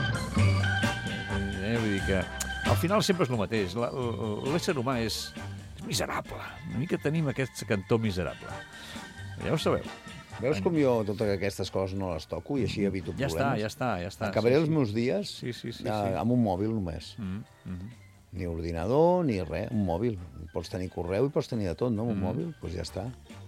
Eh, vull dir que al final sempre és el mateix. L'ésser humà és, és miserable. Una mica tenim aquest cantó miserable. Ja ho sabeu. Veus com jo totes aquestes coses no les toco i així evito ja problemes? Ja està, ja està. Acabaré sí, els sí. meus dies sí, sí, sí, a, sí. amb un mòbil només. Mm -hmm. Ni ordinador, ni res, un mòbil. Pots tenir correu i pots tenir de tot, no? Un mm -hmm. mòbil, doncs pues ja està.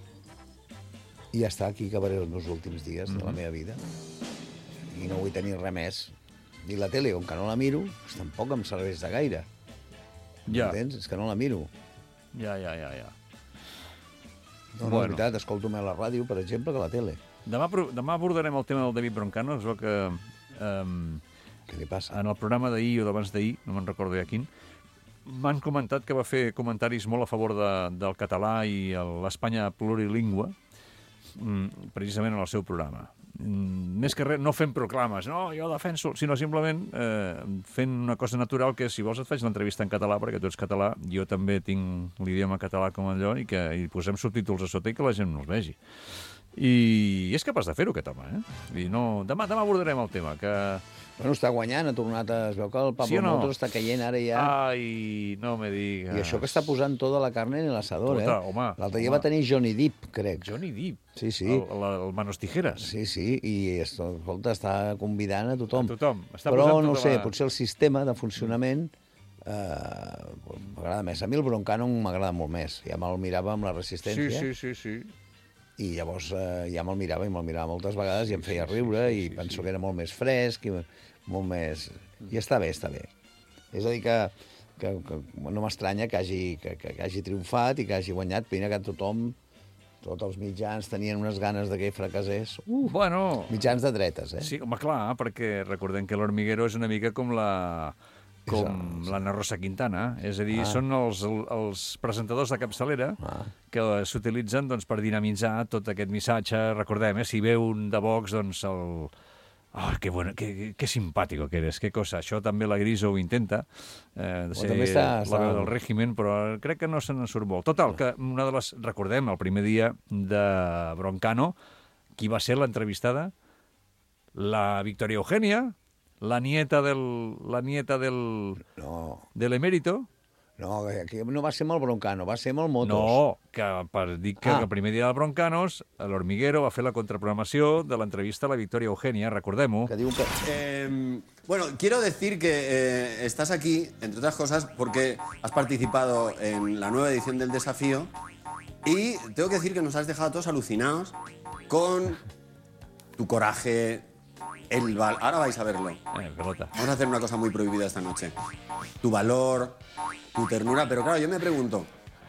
I ja està, aquí acabaré els meus últims dies mm -hmm. de la meva vida. I no vull tenir res més. I la tele, com que no la miro, pues tampoc em serveix de gaire. Ja. Entens? És que no la miro. Ja, ja, ja, ja. No, no, bueno. És veritat, escolto més la ràdio, per exemple, que la tele. Demà, demà abordarem el tema del David Broncano. Es veu que... Um, Què li passa? En el programa d'ahir o d'abans d'ahir, no me'n recordo ja quin, m'han comentat que va fer comentaris molt a favor de, del català i l'Espanya plurilingüe, precisament en el seu programa. Més que res, no fent proclames, no, jo defenso, sinó simplement eh, fent una cosa natural que si vols et faig l'entrevista en català, perquè tu ets català, jo també tinc l'idioma català com allò, i que i posem subtítols a sota i que la gent no els vegi. I és capaç de fer-ho, aquest home, eh? I no... Demà, demà abordarem el tema, que... Bueno, està guanyant, ha tornat a... Es veu que el Pablo sí no? Motos està caient ara ja... Ai, no me digues... I això que està posant tota la carne en l'asador, eh? Home, l'altre dia va tenir Johnny Depp, crec. Johnny Depp? Sí, sí. El, el, el Manos Tijeras? Sí, sí, i escolta, està convidant a tothom. A tothom. Està Però, no sé, la... potser el sistema de funcionament eh, m'agrada més. A mi el Broncano m'agrada molt més. Ja me'l mirava amb la Resistència. Sí, sí, sí, sí. I llavors eh, ja me'l mirava i me'l mirava moltes vegades i em feia riure sí, sí, sí, i penso sí. que era molt més fresc i molt més... I està bé, està bé. És a dir, que, que, que no m'estranya que hagi, que, que hagi triomfat i que hagi guanyat. Mira que tothom, tots els mitjans tenien unes ganes de que ell fracassés. Uh, bueno, mitjans de dretes, eh? Sí, home, clar, perquè recordem que l'Hormiguero és una mica com la... com l'Anna Rosa Quintana, és a dir, ah. són els, els presentadors de capçalera ah. que s'utilitzen doncs, per dinamitzar tot aquest missatge. Recordem, eh, si ve un de Vox, doncs el... Oh, que, bueno, que, que simpàtico que eres, que cosa. Això també la Griso ho intenta, eh, de ser està, la veu del règimen, però crec que no se n'en surt molt. Total, que una de les... Recordem, el primer dia de Broncano, qui va ser l'entrevistada? La Victoria Eugenia, la nieta del... la nieta del... No. de l'emèrito. No, que no va ser molt Broncano, va ser molt Motos. No, que per dir que ah. el primer dia de Broncanos, l'Hormiguero va fer la contraprogramació de l'entrevista a la Victoria Eugenia, recordem-ho. Que diu que... Eh, bueno, quiero decir que eh, estás aquí, entre otras cosas, porque has participado en la nueva edición del Desafío y tengo que decir que nos has dejado a todos alucinados con tu coraje, el val... Ahora vais a verlo. Eh, pelota. Vamos a hacer una cosa muy prohibida esta noche. Tu valor, tu ternura, pero claro, yo me pregunto,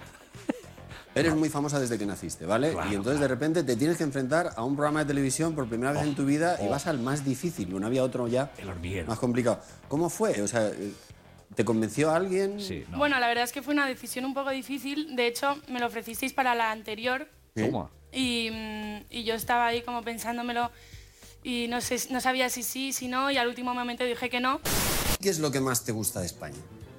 eres muy famosa desde que naciste, ¿vale? Claro, y entonces de repente te tienes que enfrentar a un programa de televisión por primera vez oh, en tu vida oh. y vas al más difícil, no había otro ya el Hormiguero. Más complicado. ¿Cómo fue? O sea, ¿te convenció alguien? Sí, no. Bueno, la verdad es que fue una decisión un poco difícil. De hecho, me lo ofrecisteis para la anterior. ¿Cómo? Y, y yo estaba ahí como pensándomelo y no sé, no sabía si sí, si no, y al último momento dije que no. ¿Qué es lo que más te gusta de España?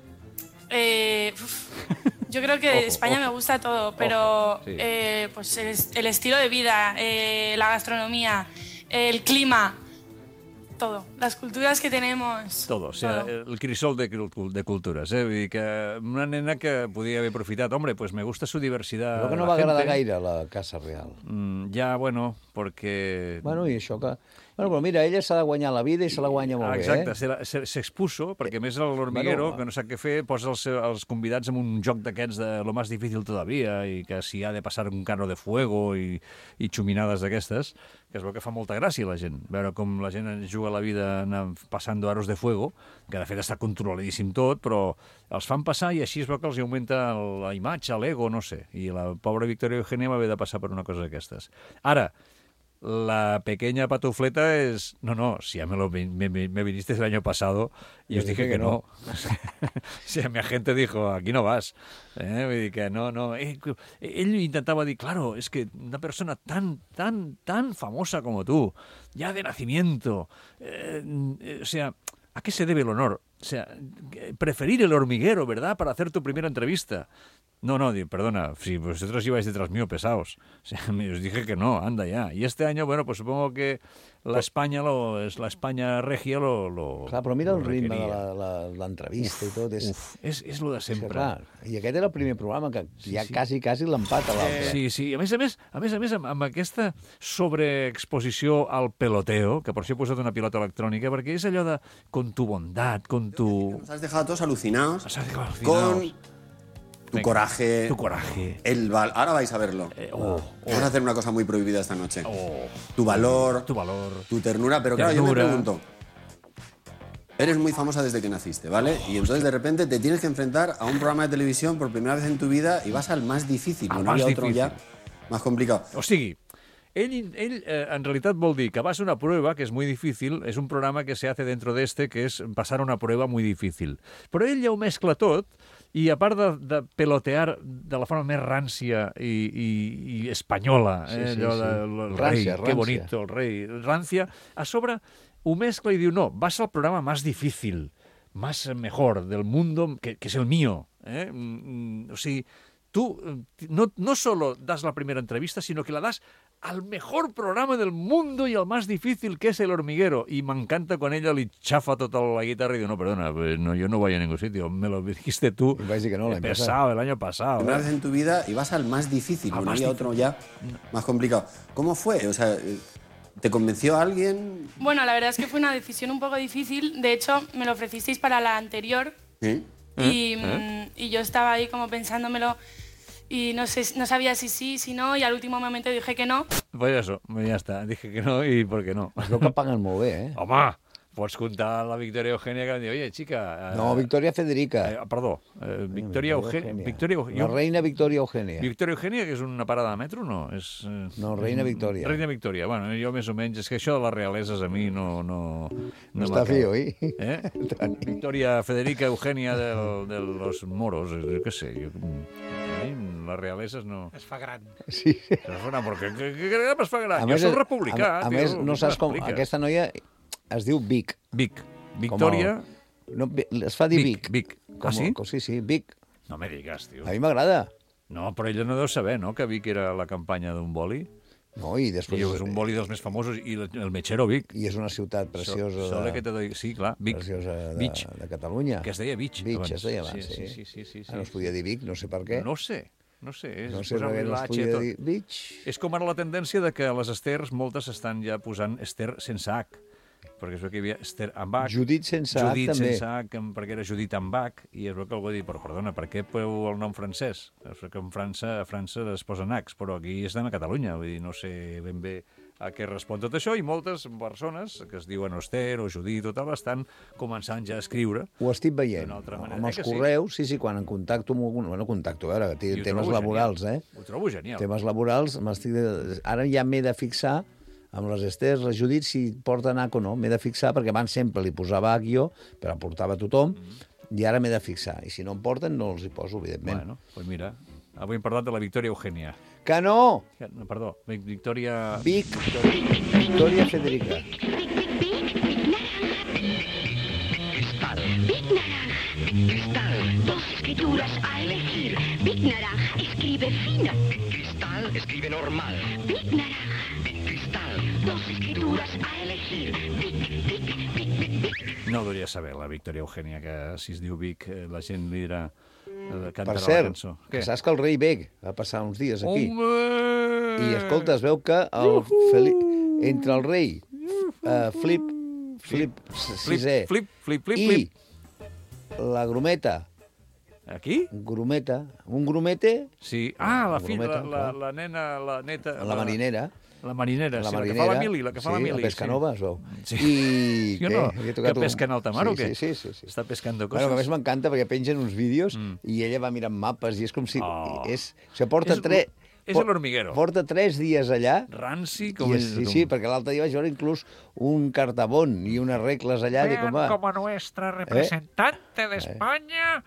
Eh, uf, yo creo que Ojo, España ojo. me gusta todo, pero sí. eh, pues el, el estilo de vida, eh, la gastronomía, el clima, todo. Las culturas que tenemos. Todo, o sea, todo. el crisol de, cul- de cultures, eh? Vull dir que una nena que podia haver aprofitat. Hombre, pues me gusta su diversidad. Però que no la va agradar gente. gaire la Casa Real. Mm, ja, bueno, perquè... Bueno, i això que... Bueno, però mira, ella s'ha de guanyar la vida i se la guanya molt Ah, bé, exacte, eh? se la- se- s'expuso, perquè a més l'Hormiguero, Bueno, que no sap què fer, posa els, seu- els convidats en un joc d'aquests de lo más difícil todavía, i que si ha de passar un carro de fuego i, i xuminades d'aquestes, que es veu que fa molta gràcia a la gent, veure com la gent es juga la vida anant passant aros de fuego, que de fet està controladíssim tot, però els fan passar i així es veu que els augmenta la imatge, l'ego, no sé, i la pobra Victoria Eugenia va haver de passar per una cosa d'aquestes. Ara, la pequeña patufleta es... No, no, si ya me, lo, me, me, me viniste el año pasado y os dije que, que no. Si mi agente dijo, aquí no vas. Eh? Vull dir que no, no. Eh, ell intentava dir, claro, es que una persona tan, tan, tan famosa como tú, ya de nacimiento, eh, eh, o sea, ¿a qué se debe el honor? O sea, preferir el Hormiguero, ¿verdad?, para hacer tu primera entrevista. No, no, di- perdona, si vosotros ibais detrás mío pesados. O sea, me- os dije que no, anda ya. Y este año, bueno, pues supongo que la España, lo, es la España regia lo, lo Clar, però mira lo el ritme de requeria. la- la- l'entrevista i tot. És, Uf, és, és lo de és que, sempre. clar, I aquest era el primer programa que Sí, ja sí. quasi, quasi l'empata l'altre. Sí, sí. A més a més, a més, a més amb, amb aquesta sobreexposició al peloteo, que per això he posat una pilota electrònica, perquè és allò de con tu bondat, con tu... Nos has dejado a todos alucinados Nos has dejado con alucinados. tu Venga, coraje. tu coraje. El val- Ahora vais a verlo. oh, Vamos a hacer una cosa muy prohibida esta noche. Oh, Tu valor, tu valor. tu ternura. Pero claro, yo me Ternura. pregunto, eres muy famosa desde que naciste, ¿vale? Y entonces de repente te tienes que enfrentar a un programa de televisión por primera vez en tu vida y vas al más difícil. Al no más había otro difícil. ya más complicado. O sigui, ell, ell eh, en realitat vol dir que vas a una prueba que es muy difícil, es un programa que se hace dentro de este, que es pasar una prueba muy difícil. Però ell ja ho mescla tot, i a part de, de pelotear de la forma més rància i, i, i espanyola, Sí, eh, sí, allò sí. de el Rancia, rei, rancia. que bonito, el rei, rancia, a sobre ho mescla i diu, no, vas al programa más difícil, más mejor del mundo, que, que es el mío. Eh? Mm, mm, o sigui, tú eh, no, no solo das la primera entrevista, sino que la das al mejor programa del mundo y al más difícil, que es El Hormiguero. Y me encanta con ella, le chafa toda la guitarra y digo, no, perdona, pues no, yo no voy a ningún sitio, me lo dijiste tú. I vaig dir que no, l'any Pesado, passat. el año pasado. Primera ¿eh? vez en tu vida y vas al más difícil. Al no más había difícil. otro ya más complicado. ¿Cómo fue? O sea, eh, ¿te convenció alguien? Bueno, la verdad es que fue una decisión un poco difícil. De hecho, me lo ofrecisteis para la anterior ¿Eh? y, mm, y yo estaba ahí como pensándomelo y no sé, no sabía si sí, si no, y al último momento dije que no. Pues eso, ya está, dije que no y por qué no. Es veu que paguen molt bé, eh? Home, pots contar a la Victoria Eugenia que em diu, oye, chica... eh, No, Victoria Federica. Eh, perdó, eh, Victoria Eugenia. Victoria, La reina Victoria Eugenia. Victoria Eugenia, que és una parada de metro, no? És, eh, No, reina Victoria. Reina Victoria. Bueno, jo més o menys... És que això de les realeses a mi no... No, No està fi, oi? Eh? Victoria Federica Eugenia del, de los moros, eh, què sé. Jo, a mi les realeses no... Es fa gran. Sí. Es fa gran, perquè que, que, que es fa gran? A Jo més, soc republicà, a, a tio, més, no què saps com... m'expliques? Aquesta noia es diu Vic. Vic. Victoria... El, no, es fa dir Vic. Vic. Vic. Com, Ah, sí? Sí, sí, Vic. No me digues, tio. A mi m'agrada. No, però ella no deu saber, no?, que Vic era la campanya d'un boli. No, i després... I és un boli dels més famosos, i el, el Mechero Vic. I és una ciutat preciosa. So, sole de, que te doy... Sí, clar, Vic. Preciosa de, Beach. de Catalunya. Que es deia Beach. Beach, abans. es deia abans, sí. sí. Sí, sí, sí, sí, Ah, no es sí. podia dir Vic, no sé per què. No sé, no sé. És, No sé per posar-li què no la es H podia tot. dir Beach. És com ara la tendència de que les esters, moltes estan ja posant Ester sense H, perquè es veu que hi havia Ester amb H. Judit sense H, Judit també. sense H, em- perquè era Judit amb H, i es veu que algú ha dit, però perdona, per què poseu el nom francès? Es veu que en França, a França es posen Hs, però aquí estem a Catalunya, vull dir, no sé ben bé a què respon tot això, i moltes persones que es diuen Esther o Judit o tal, estan començant ja a escriure. Ho estic veient. D'una altra manera, Amb eh els que sí? correus, sí, sí, quan en contacto amb algun... Bueno, contacto, a veure, té I ho temes trobo laborals, genial. eh? Ho trobo genial. Temes laborals, m'estic... De... Ara ja m'he de fixar amb les Esters, les Judit, si porten H o no. M'he de fixar, perquè abans sempre li posava H jo, però portava tothom, mm. i ara m'he de fixar. I si no em porten, no els hi poso, evidentment. Bueno, pues mira, avui hem parlat de la Victoria Eugenia. Que no! Que- No, perdó, Vic- Victoria... Vic, Victoria Federica. escrituras a elegir. Big Naranja escribe fino. Big Cristal escribe normal. Big Naranja. Big Cristal, dos escrituras a elegir. Big, big, big, big, big. No hauria saber la Victòria Eugènia, que si es diu Vic, eh, la gent li dirà... Eh, per cert, que saps que el rei Beg va passar uns dies aquí. Home! I escolta, es veu que el Feli... entre el rei uh, Flip, Flip sisè flip, flip, flip, i flip. la grometa. Aquí? Grometa. Un gromete? Sí. Ah, la filla, grometa, la, la, la nena, la neta... La marinera. La marinera, la sí, marinera, la que fa la mili, la que fa sí, la mili. la pesca sí. nova, es veu. Sí. I sí o no? Què? Que pesca en alta mar sí, o què? Sí, sí, sí. Està pescando coses. Bueno, coses. que a més m'encanta perquè pengen uns vídeos mm. i ella va mirant mapes i és com si... Oh. És, o sigui, porta és, tres... És l'hormiguero. Porta tres dies allà. Ranci com és. Sí, sí, perquè l'altre dia vaig veure inclús un cartabón i unes regles allà. Vean com va. como nuestra representante ¿Eh? de España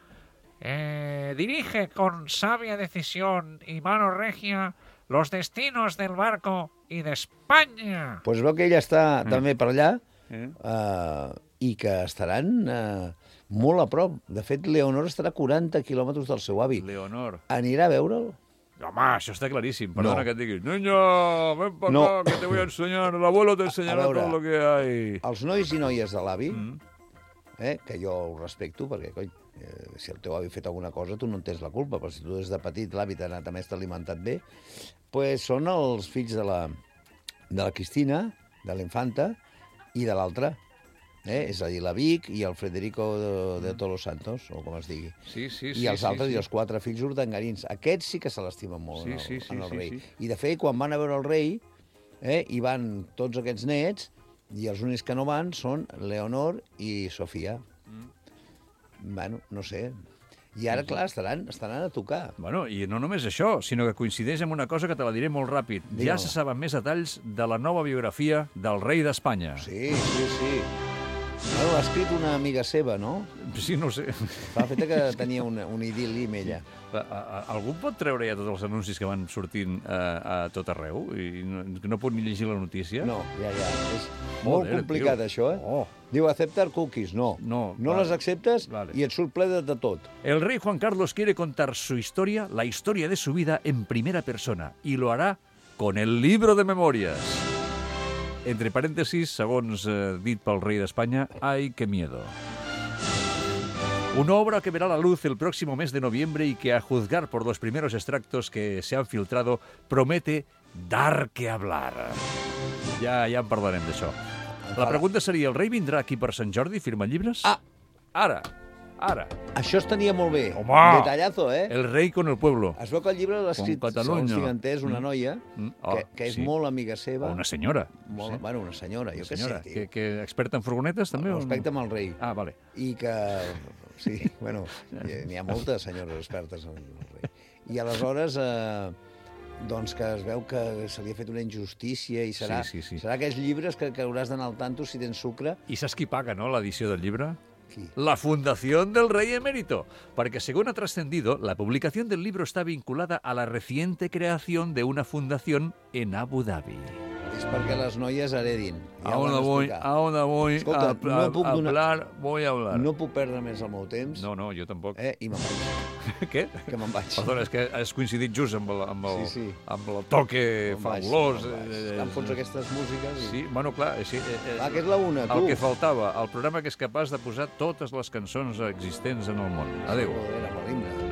eh, dirige con sabia decisión y mano regia los destinos del barco y de España. Pues veu que ella està Mm. també per allà Eh? uh, i que estaran uh, molt a prop. De fet, Leonor estarà a quaranta quilòmetres del seu avi. Leonor. Anirà a veure'l? Home, això està claríssim. Perdona No. que et digui. Niño, ven para No. acá, que te voy a enseñar. El abuelo te enseñará A veure, todo lo que hay. Els nois i noies de l'avi, Mm. eh, que jo ho respecto, perquè, coi, eh, si el teu avi ha fet alguna cosa, tu no en tens la culpa, però si tu des de petit l'avi t'ha anat a més, t'ha alimentat bé, pues són els fills de la, de la Cristina, de la infanta, i de l'altra. Eh? És a dir, la Vic i el Federico de, de Todos los Santos, o com es digui. Sí, sí, I sí, els sí, altres, sí. i els quatre fills urdangarins. Aquests sí que se l'estimen molt Sí, en el, sí, sí, en el sí, rei. sí. I de fet, quan van a veure el rei, eh, hi van tots aquests nets, i els únics que no van són Leonor i Sofia. Mm. Bueno, no sé. I ara, clar, estaran, estaran a tocar. Bueno, i no només això, sinó que coincideix amb una cosa que te la diré molt ràpid. Ja Digue-la. se saben més detalls de la nova biografia del rei d'Espanya. Sí, sí, sí. Bueno, l'ha escrit una amiga seva, no? Sí, no ho sé. Fa feta que tenia un, un idil·li amb ella. A, a, algú pot treure ja tots els anuncis que van sortint a, a tot arreu? I no, no pot ni llegir la notícia? No, ja, ja. És molt Joder, complicat, tio. això, eh? Oh. Diu, aceptar cookies. No. No, no vale. les acceptes Vale. i et surt ple de, de tot. El rey Juan Carlos quiere contar su historia, la historia de su vida, en primera persona, y lo hará con el libro de memorias. Entre paréntesis, segons eh, dit pel rei d'Espanya, ¡ay, qué miedo! Una obra que verá la luz el próximo mes de noviembre y que, a juzgar por los primeros extractos que se han filtrado, promete dar que hablar. Ja, ja en parlarem d'això. La pregunta seria, el rei vindrà aquí per Sant Jordi a firmar llibres? Ah! Ara, ara. Això estaria molt bé. Home! Detallazo, eh? El rei con el pueblo. Es veu que el llibre l'ha escrit, Con Catalunya. segons tinc entès, una Mm. noia Mm. Oh, que, que és sí. molt amiga seva. O una senyora. Molt, Sí. Bueno, una senyora, jo Una què senyora, sé, que, tio. que experta en furgonetes, també? o no? Respecte amb el rei. Ah, vale. I que... Sí, bueno, n'hi ha moltes senyores expertes en el rei. I aleshores... Eh, doncs que es veu que se li ha fet una injustícia i serà, Sí, sí, sí. serà aquells llibres que, que hauràs d'anar al tanto si tens sucre. I saps qui paga, no?, l'edició del llibre? Qui? La Fundación del Rey Emérito, porque según ha trascendido, la publicación del libro está vinculada a la reciente creación de una fundación en Abu Dhabi. És perquè les noies heredin. Ja ¿A ho dónde han voy? explicat. ¿A dónde voy? Escolta, a, no a- puc a donar- hablar, voy a hablar. No puc perdre més el meu temps. No, no, jo tampoc. Eh, I me'n vaig. Què? Que me'n vaig. Perdona, és que has coincidit just amb el, amb el, Sí, sí. amb el toque Me'n vaig, fabulós. me'n vaig. eh, Em fots aquestes músiques i... Sí, bueno, clar, sí, eh, eh, Va, que és la una, tu. el que faltava, el programa que és capaç de posar totes les cançons existents en el món. Adéu. Joder, amb l'himne.